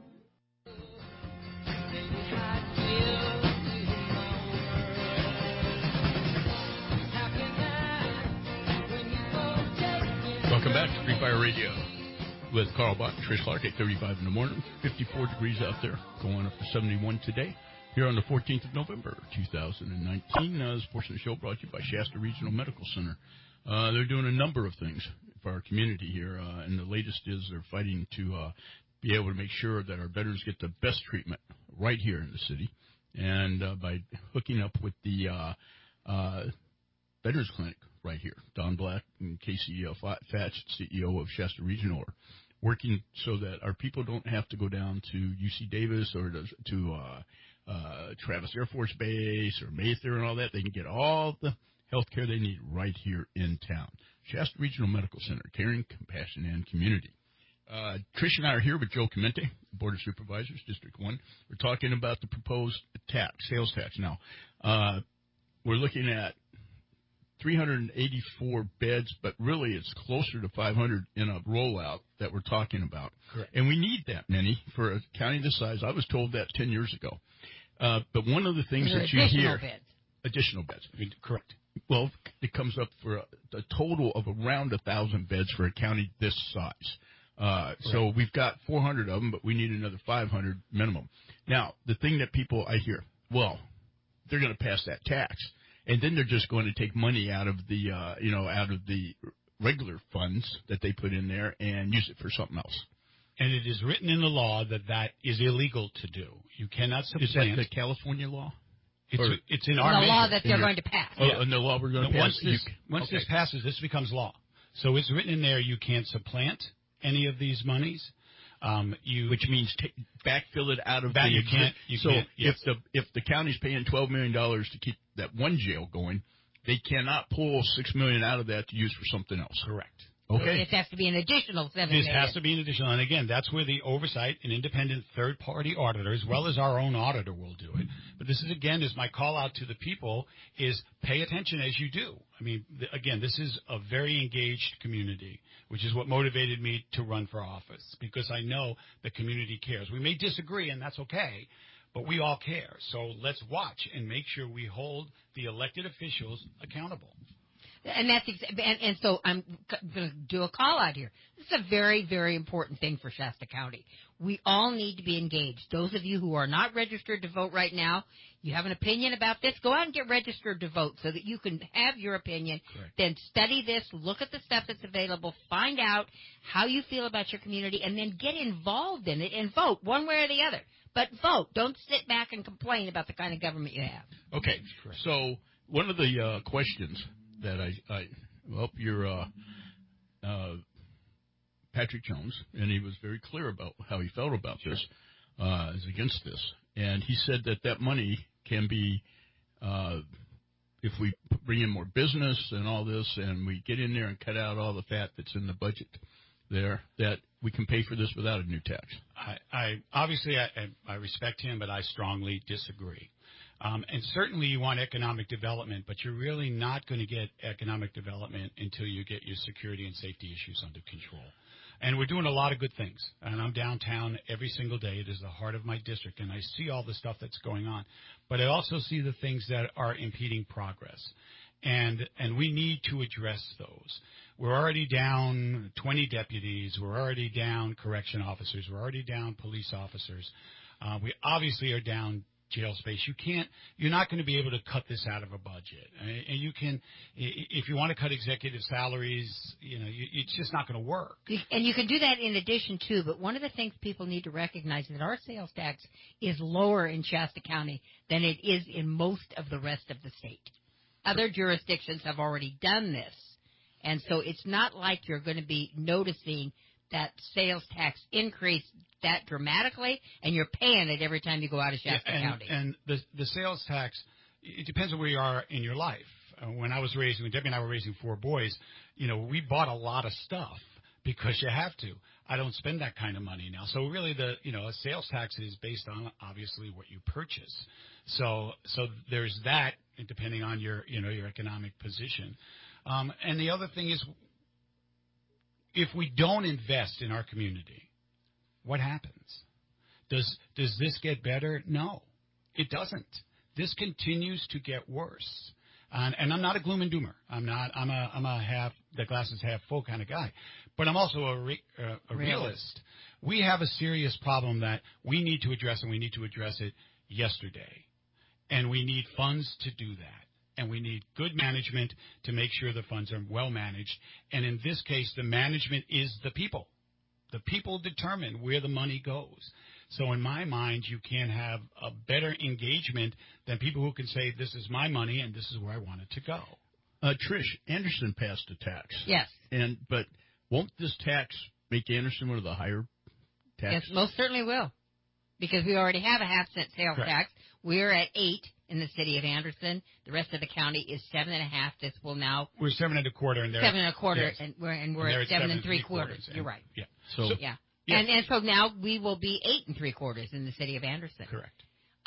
Welcome back to Free Fire Radio with Carl Bach, Trish Clark, 8:35 in the morning. 54 degrees out there, going up to 71 today. Here on the 14th of November, 2019. This portion of the show brought to you by Shasta Regional Medical Center. They're doing a number of things for our community here, and the latest is they're fighting to be able to make sure that our veterans get the best treatment right here in the city. And by hooking up with the Veterans Clinic right here, Don Black and Casey Fatch, CEO of Shasta Regional, are working so that our people don't have to go down to UC Davis or to Travis Air Force Base or Mather and all that. They can get all the health care they need right here in town. Shasta Regional Medical Center, caring, compassion, and community. Trish and I are here with Joe Clemente, Board of Supervisors, District 1. We're talking about the proposed sales tax. Now, we're looking at 384 beds, but really it's closer to 500 in a rollout that we're talking about. Correct. And we need that many for a county this size. I was told that 10 years ago. But one of the things that you hear... Additional beds. Correct. Well, it comes up for a total of around 1,000 beds for a county this size. So we've got 400 of them, but we need another 500 minimum. Now, the thing that I hear, well, they're going to pass that tax, and then they're just going to take money out of the, out of the regular funds that they put in there and use it for something else. And it is written in the law that is illegal to do. You cannot supplant. Is that the California law? It's in our law that they're going to pass. In the law we're going to pass. Once this passes, this becomes law. So it's written in there you can't supplant any of these monies. Which means backfill it out of that. You can't. Yes. If the county's paying $12 million to keep that one jail going, they cannot pull $6 million out of that to use for something else. Correct. Okay. This has to be an additional $7 million. This has to be an additional, and again, that's where the oversight and independent third-party auditor, as well as our own auditor, will do it. But this is, again, my call out to the people is pay attention as you do. I mean, again, this is a very engaged community, which is what motivated me to run for office, because I know the community cares. We may disagree, and that's okay, but we all care. So let's watch and make sure we hold the elected officials accountable. And and so I'm going to do a call out here. This is a very, very important thing for Shasta County. We all need to be engaged. Those of you who are not registered to vote right now, you have an opinion about this, go out and get registered to vote so that you can have your opinion. Correct. Then study this, look at the stuff that's available, find out how you feel about your community, and then get involved in it and vote one way or the other. But vote. Don't sit back and complain about the kind of government you have. Okay. So one of the questions that you're Patrick Jones, and he was very clear about how he felt about this, is against this. And he said that money can be, if we bring in more business and all this, and we get in there and cut out all the fat that's in the budget there, that we can pay for this without a new tax. I obviously respect him, but I strongly disagree. And certainly you want economic development, but you're really not going to get economic development until you get your security and safety issues under control. And we're doing a lot of good things. And I'm downtown every single day. It is the heart of my district, and I see all the stuff that's going on. But I also see the things that are impeding progress. And we need to address those. We're already down 20 deputies. We're already down correction officers. We're already down police officers. We obviously are down jail space. You're not going to be able to cut this out of a budget. And you can, if you want to cut executive salaries, it's just not going to work. And you can do that in addition too, but one of the things people need to recognize is that our sales tax is lower in Shasta County than it is in most of the rest of the state. Other jurisdictions have already done this. And so it's not like you're going to be noticing that sales tax increase that dramatically, and you're paying it every time you go out of Shasta County. And the sales tax, it depends on where you are in your life. When Debbie and I were raising 4 boys, we bought a lot of stuff because you have to. I don't spend that kind of money now. So really a sales tax is based on obviously what you purchase. So there's that, depending on your economic position. And the other thing is, if we don't invest in our community, what happens? Does this get better? No, it doesn't. This continues to get worse. And I'm not a gloom and doomer. I'm a the glass is half full kind of guy. But I'm also a realist. We have a serious problem that we need to address, and we need to address it yesterday. And we need funds to do that. And we need good management to make sure the funds are well managed. And in this case, the management is the people. The people determine where the money goes. So in my mind, you can have a better engagement than people who can say, this is my money and this is where I want it to go. Trish, Anderson passed a tax. Yes. But won't this tax make Anderson one of the higher taxes? Yes, most certainly will. Because we already have a half-cent sales tax. We're at 8 in the city of Anderson. The rest of the county is 7.5. This will now... We're 7.25, and they're... 7.25, yes. and we're at 7 3/4. You're right. Yeah. So yeah. Yes. And so now we will be 8 3/4 in the city of Anderson. Correct.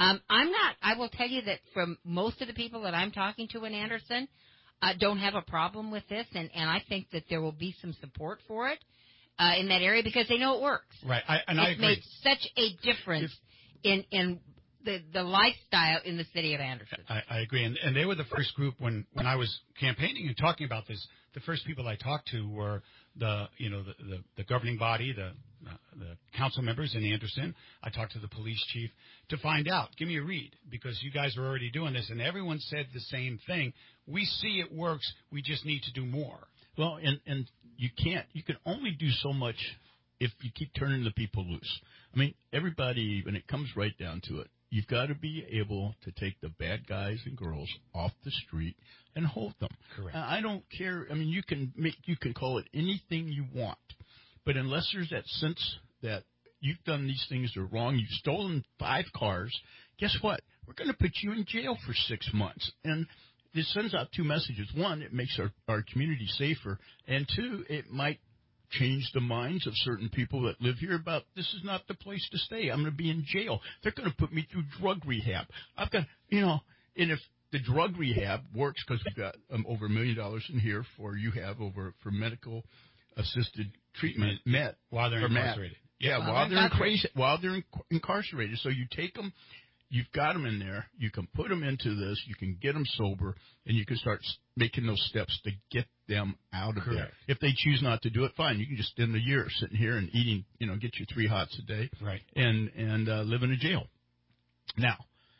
I will tell you that from most of the people that I'm talking to in Anderson, don't have a problem with this, and I think that there will be some support for it in that area because they know it works. Right. I agree. Made such a difference in the lifestyle in the city of Anderson. I agree, and they were the first group when I was campaigning and talking about this. The first people I talked to were the governing body, the council members in Anderson. I talked to the police chief to find out. Give me a read because you guys are already doing this, and everyone said the same thing. We see it works. We just need to do more. Well, and you can only do so much if you keep turning the people loose. I mean, everybody, when it comes right down to it, you've got to be able to take the bad guys and girls off the street and hold them. Correct. I don't care. I mean, you can call it anything you want, but unless there's that sense that you've done these things that are wrong, you've stolen 5 cars, guess what? We're going to put you in jail for 6 months. And this sends out 2 messages. 1, it makes our community safer, and 2, it might change the minds of certain people that live here about this is not the place to stay. I'm going to be in jail. They're going to put me through drug rehab. I've got, and if the drug rehab works because we've got over $1 million in here for medical assisted treatment while they're incarcerated. Yeah, while they're incarcerated. So you take them. You've got them in there. You can put them into this. You can get them sober, and you can start making those steps to get them out of there. If they choose not to do it, fine. You can just spend a year sitting here and eating, get your 3 hots a day, right? And live in a jail. Now,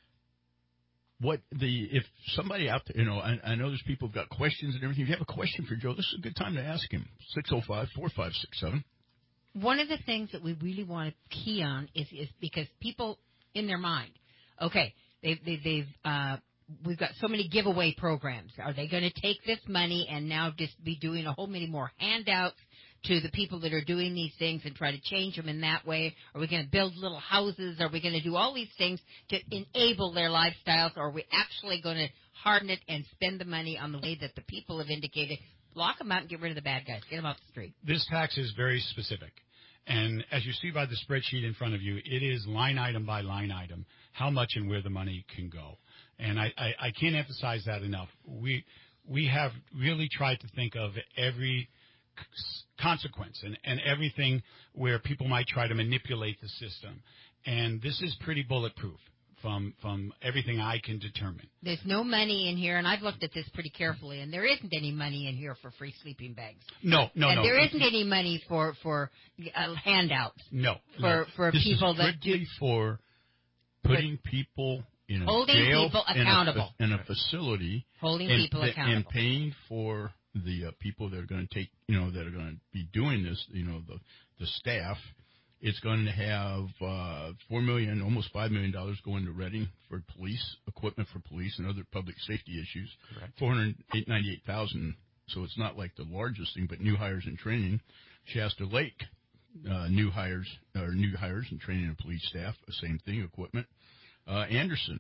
if somebody out there, I know there's people who've got questions and everything. If you have a question for Joe, this is a good time to ask him. 605-4567. One of the things that we really want to key on is because people in their mind. Okay, we've got so many giveaway programs. Are they going to take this money and now just be doing a whole many more handouts to the people that are doing these things and try to change them in that way? Are we going to build little houses? Are we going to do all these things to enable their lifestyles? Or are we actually going to harden it and spend the money on the way that the people have indicated? Lock them out and get rid of the bad guys. Get them off the street. This tax is very specific. And as you see by the spreadsheet in front of you, it is line item by line item how much and where the money can go. And I can't emphasize that enough. We have really tried to think of every consequence and everything where people might try to manipulate the system. And this is pretty bulletproof from everything I can determine. There's no money in here, and I've looked at this pretty carefully, and there isn't any money in here for free sleeping bags. No. There isn't any money for handouts. No. For this people is strictly that for putting people in a holding jail people accountable in a facility, holding people accountable, and paying for the people that are going to take, that are going to be doing this, the staff. It's going to have $4 million, almost $5 million going to Reading for police equipment for police and other public safety issues. Correct. $498,000. So it's not like the largest thing, but new hires and training. Shasta Lake, new hires and training of police staff, the same thing, equipment. Anderson,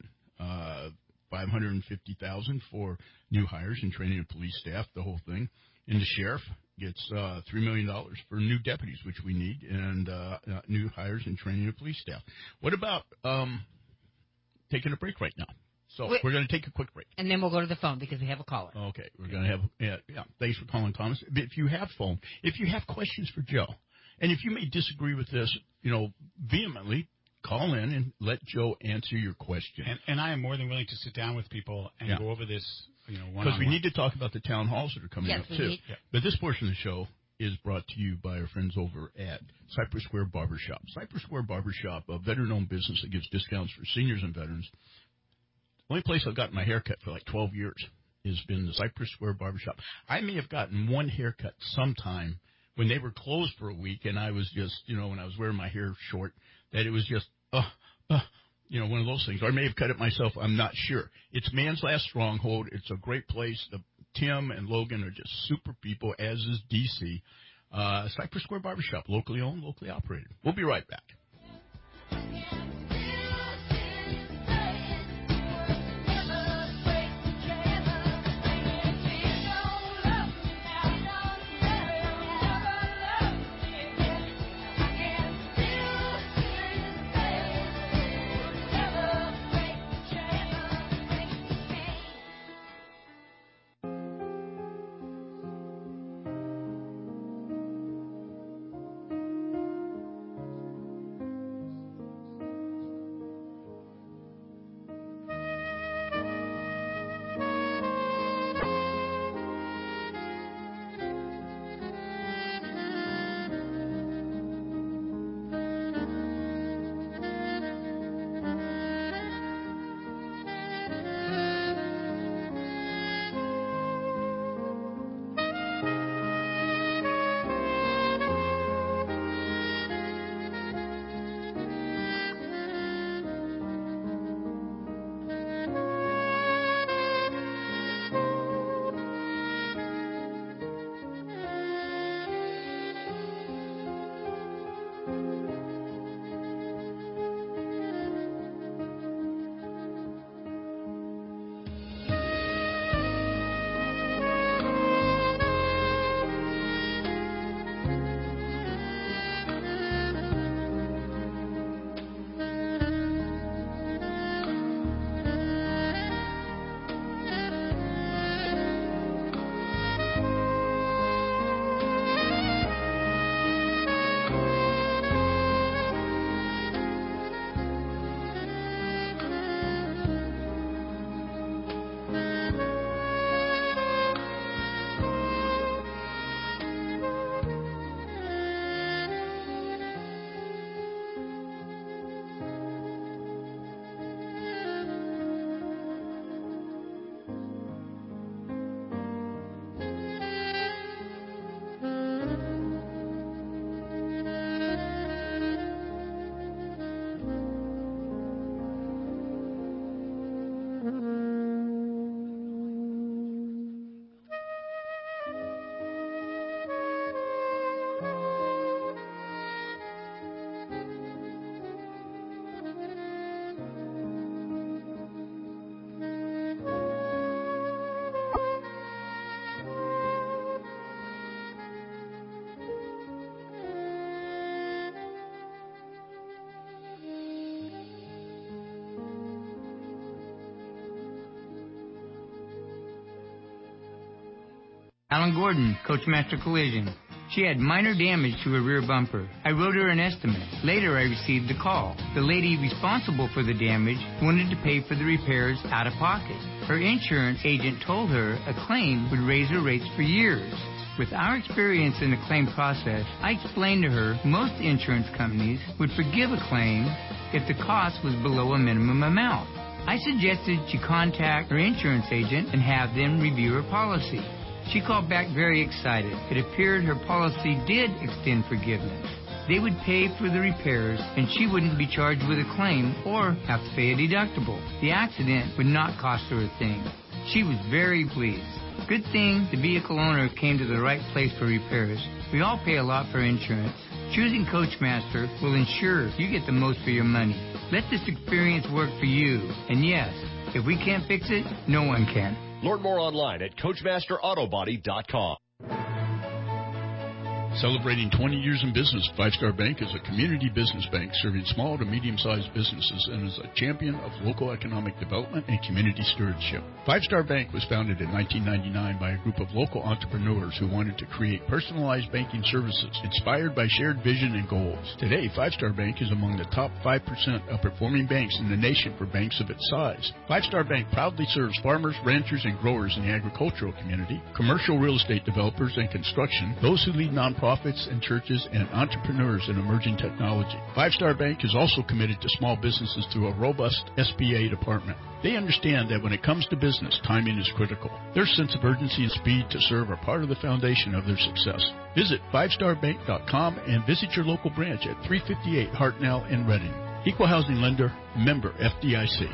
$550,000 for new hires and training of police staff, the whole thing. And the sheriff gets $3 million for new deputies, which we need, and new hires and training of police staff. What about taking a break right now? So we're going to take a quick break. And then we'll go to the phone because we have a caller. Okay, we're going to have thanks for calling, Thomas. If you have phone, if you have questions for Joe, and if you may disagree with this, vehemently, call in and let Joe answer your question. And I am more than willing to sit down with people and go over this, one-on-one. Because we need to talk about the town halls that are coming up, too. Need. But this portion of the show is brought to you by our friends over at Cypress Square Barbershop. Cypress Square Barbershop, a veteran-owned business that gives discounts for seniors and veterans. The only place I've gotten my haircut for like 12 years has been the Cypress Square Barbershop. I may have gotten one haircut sometime when they were closed for a week, and I was just, when I was wearing my hair short, that it was just one of those things. Or I may have cut it myself. I'm not sure. It's Man's Last Stronghold. It's a great place. Tim and Logan are just super people, as is DC. Cypress Square Barbershop, locally owned, locally operated. We'll be right back. Alan Gordon, Coachmaster Collision. She had minor damage to her rear bumper. I wrote her an estimate. Later, I received a call. The lady responsible for the damage wanted to pay for the repairs out of pocket. Her insurance agent told her a claim would raise her rates for years. With our experience in the claim process, I explained to her most insurance companies would forgive a claim if the cost was below a minimum amount. I suggested she contact her insurance agent and have them review her policy. She called back very excited. It appeared her policy did extend forgiveness. They would pay for the repairs, and she wouldn't be charged with a claim or have to pay a deductible. The accident would not cost her a thing. She was very pleased. Good thing the vehicle owner came to the right place for repairs. We all pay a lot for insurance. Choosing Coachmaster will ensure you get the most for your money. Let this experience work for you. And yes, if we can't fix it, no one can. Learn more online at CoachmasterAutobody.com. Celebrating 20 years in business, Five Star Bank is a community business bank serving small to medium-sized businesses and is a champion of local economic development and community stewardship. Five Star Bank was founded in 1999 by a group of local entrepreneurs who wanted to create personalized banking services inspired by shared vision and goals. Today, Five Star Bank is among the top 5% of performing banks in the nation for banks of its size. Five Star Bank proudly serves farmers, ranchers, and growers in the agricultural community, commercial real estate developers and construction, those who lead nonprofits and churches, and entrepreneurs in emerging technology. Five Star Bank is also committed to small businesses through a robust SBA department. They understand that when it comes to business, timing is critical. Their sense of urgency and speed to serve are part of the foundation of their success. Visit 5starbank.com and visit your local branch at 358 Hartnell in Reading. Equal housing lender, member FDIC.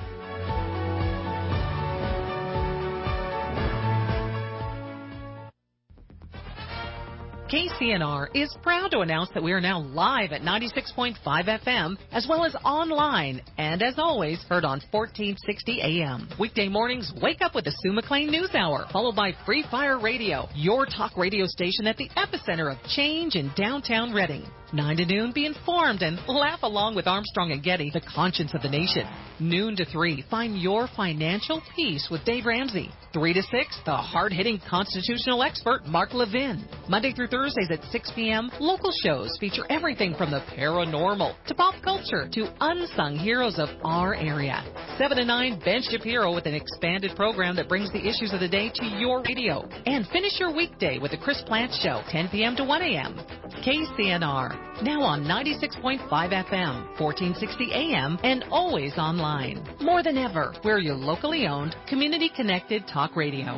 KCNR is proud to announce that we are now live at 96.5 FM, as well as online, and as always, heard on 1460 AM. Weekday mornings, wake up with the Sue McLean News Hour, followed by Free Fire Radio, your talk radio station at the epicenter of change in downtown Reading. 9 to noon, be informed and laugh along with Armstrong and Getty, the conscience of the nation. Noon to 3, find your financial peace with Dave Ramsey. 3 to 6, the hard-hitting constitutional expert, Mark Levin. Monday through Thursdays at 6 p.m., local shows feature everything from the paranormal to pop culture to unsung heroes of our area. 7 to 9, Ben Shapiro with an expanded program that brings the issues of the day to your radio. And finish your weekday with the Chris Plant Show, 10 p.m. to 1 a.m. KCNR, now on 96.5 FM, 1460 AM, and always online. More than ever, we're your locally owned, community-connected talk radio.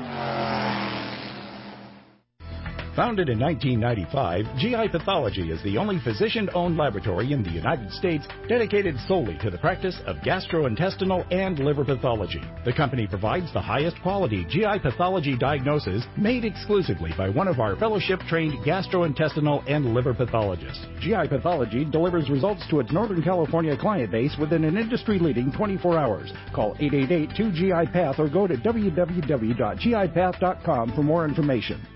Founded in 1995, GI Pathology is the only physician-owned laboratory in the United States dedicated solely to the practice of gastrointestinal and liver pathology. The company provides the highest quality GI pathology diagnosis made exclusively by one of our fellowship-trained gastrointestinal and liver pathologists. GI Pathology delivers results to its Northern California client base within an industry-leading 24 hours. Call 888-2GI-PATH or go to www.gipath.com for more information.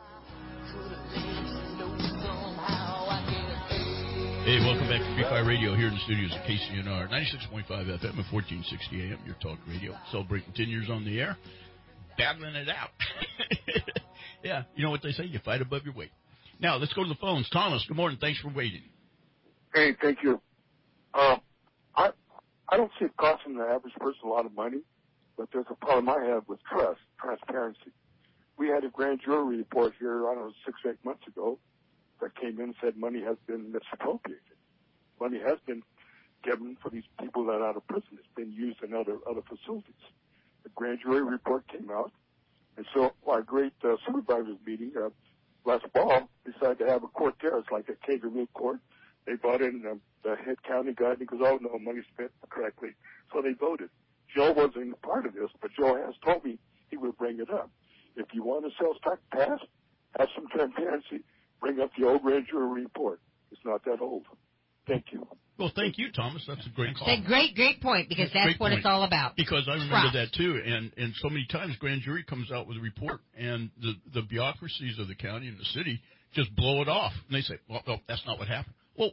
Hey, welcome back to Free Fire Radio here in the studios of KCNR, 96.5 FM and 1460 AM, your talk radio. Celebrating 10 years on the air, battling it out. Yeah, you know what they say, you fight above your weight. Now, let's go to the phones. Thomas, good morning. Thanks for waiting. Hey, thank you. I don't see it costing the average person a lot of money, but there's a problem I have with transparency. We had a grand jury report here, I don't know, 6 or 8 months ago, that came in and said money has been misappropriated. Money has been given for these people that are out of prison. It's been used in other facilities. The grand jury report came out, and so our great supervisors meeting last fall decided to have a court there. It's like a kangaroo court. They brought in the head county guy, and he goes, oh, no, money spent correctly. So they voted. Joe wasn't a part of this, but Joe has told me he would bring it up. If you want a sales tax passed, have some transparency. Bring up the old grand jury report. It's not that old. Thank you. Well, thank you, Thomas. That's a great call. That's a great point, because that's what it's all about. Because I remember that, too. And so many times grand jury comes out with a report, and the bureaucracies of the county and the city just blow it off. And they say, well, that's not what happened. Well,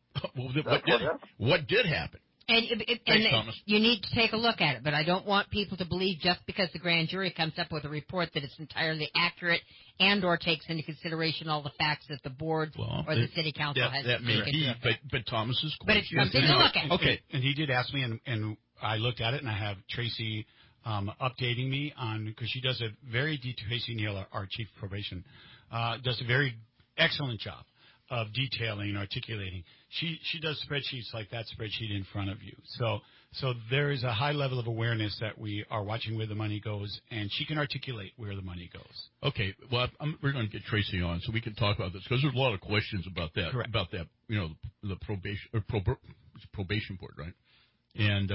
what did happen? And Thanks, Thomas. You need to take a look at it, but I don't want people to believe just because the grand jury comes up with a report that it's entirely accurate and or takes into consideration all the facts that the board or the city council has taken. That may be, but Thomas's question. But it's something to look at. Okay. And he did ask me, and I looked at it, and I have Tracy updating me on, because she does a very detailed, Tracy Neal, our chief of probation, does a very excellent job of detailing and articulating. She does spreadsheets like that spreadsheet in front of you. So there is a high level of awareness that we are watching where the money goes, and she can articulate where the money goes. Okay. Well, we're going to get Tracy on so we can talk about this, because there's a lot of questions about that. Correct. About that, the probation board, right? And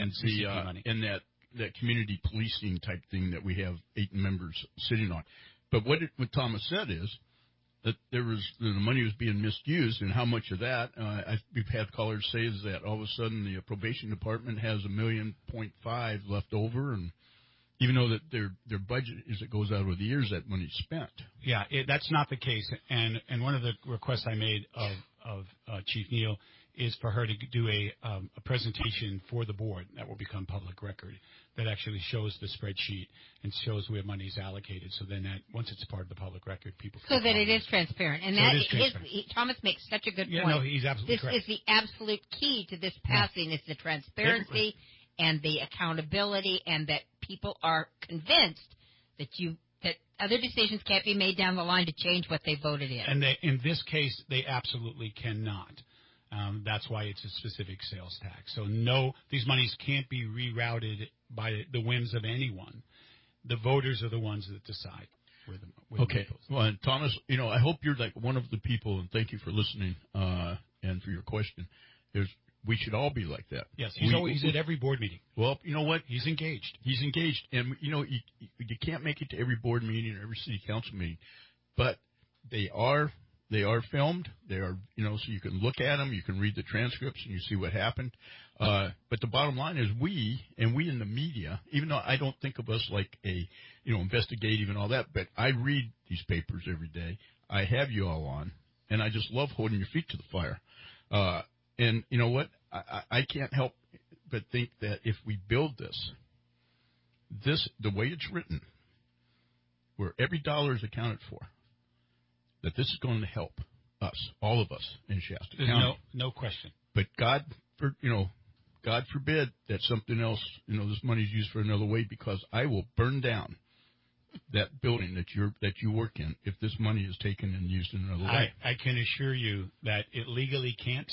that community policing type thing that we have 8 members sitting on. But what Thomas said is that the money was being misused, and how much of that we've had callers say is that all of a sudden the probation department has $1.5 million left over, and even though that their budget as it goes out over the years, that money's spent. Yeah, that's not the case. And one of the requests I made of Chief Neal is for her to do a presentation for the board that will become public record that actually shows the spreadsheet and shows where money is allocated. So then that once it's part of the public record, people can that it is transparent. And Thomas makes such a good point. No, he's absolutely correct. This is the absolute key to this passing is the transparency and the accountability, and that people are convinced that other decisions can't be made down the line to change what they voted in. And in this case, they absolutely cannot. That's why it's a specific sales tax. So no, these monies can't be rerouted by the whims of anyone. The voters are the ones that decide where the money goes. Well, and Thomas, I hope you're like one of the people, and thank you for listening and for your question. We should all be like that. Yes, he's at every board meeting. Well, you know what? He's engaged. He's engaged, and you can't make it to every board meeting or every city council meeting, but they are filmed. They are, so you can look at them, you can read the transcripts, and you see what happened. But the bottom line is we in the media, even though I don't think of us like a, investigative and all that, but I read these papers every day. I have you all on, and I just love holding your feet to the fire. And you know what? I can't help but think that if we build this, the way it's written, where every dollar is accounted for, that this is going to help us, all of us in Shasta County. No question. But God forbid that something else, this money is used for another way, because I will burn down that building that you work in if this money is taken and used in another way. I can assure you that it legally can't.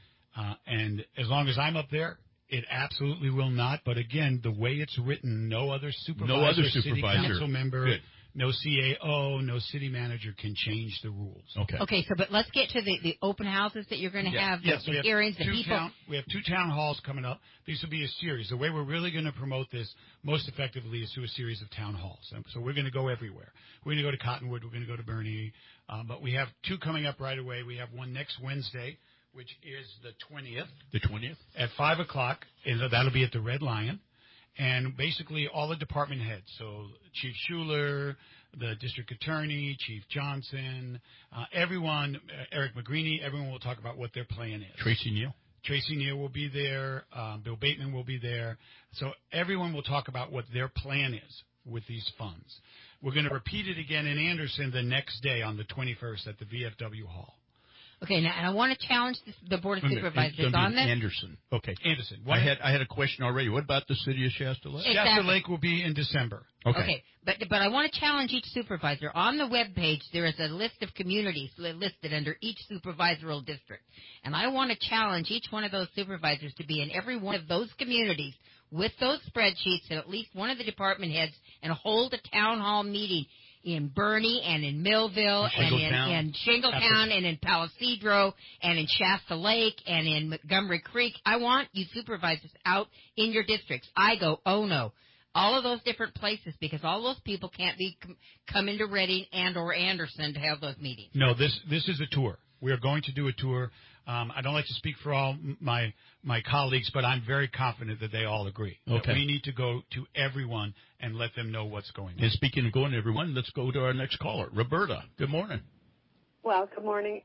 And as long as I'm up there, it absolutely will not. But again, the way it's written, no other supervisor, city council member, no CAO, no city manager can change the rules. Okay. So, but let's get to the open houses that you're going to have, the hearings, the people. We have 2 town halls coming up. These will be a series. The way we're really going to promote this most effectively is through a series of town halls. So we're going to go everywhere. We're going to go to Cottonwood. We're going to go to Bernie. But we have 2 coming up right away. We have one next Wednesday, which is the 20th. The 20th? At 5 o'clock. And that'll be at the Red Lion. And basically all the department heads, so Chief Schuler, the district attorney, Chief Johnson, everyone, Eric McGreeny, everyone will talk about what their plan is. Tracy Neal will be there. Bill Bateman will be there. So everyone will talk about what their plan is with these funds. We're going to repeat it again in Anderson the next day on the 21st at the VFW Hall. Okay, now, and I want to challenge the Board of Supervisors on this. Anderson. Okay. Anderson. I had a question already. What about the city of Shasta Lake? Exactly. Shasta Lake will be in December. Okay. But I want to challenge each supervisor. On the web page, there is a list of communities listed under each supervisoral district. And I want to challenge each one of those supervisors to be in every one of those communities with those spreadsheets and at least one of the department heads and hold a town hall meeting in Bernie and in Millville and in Shingletown and in Palisadro and in Shasta Lake and in Montgomery Creek. I want you supervisors out in your districts. I go, oh no. All of those different places, because all those people can't come into Reading and or Anderson to have those meetings. No, this is a tour. We are going to do a tour. I don't like to speak for all my colleagues, but I'm very confident that they all agree. That we need to go to everyone and let them know what's going on. And speaking of going to everyone, let's go to our next caller, Roberta. Good morning. Well, good morning.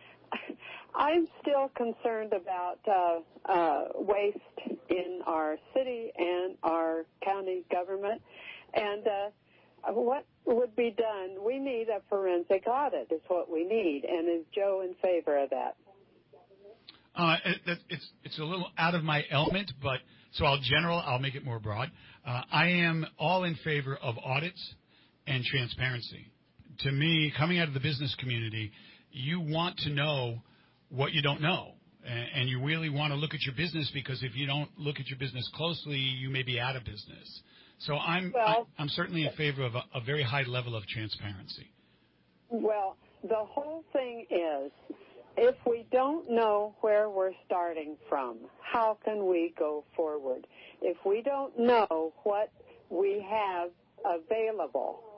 I'm still concerned about waste in our city and our county government. And what would be done? We need a forensic audit is what we need. And is Joe in favor of that? It's a little out of my element, but so I'll make it more broad. I am all in favor of audits and transparency. To me, coming out of the business community, you want to know what you don't know. And you really want to look at your business, because if you don't look at your business closely, you may be out of business. So I'm certainly in favor of a very high level of transparency. Well, the whole thing is, if we don't know where we're starting from, how can we go forward? If we don't know what we have available,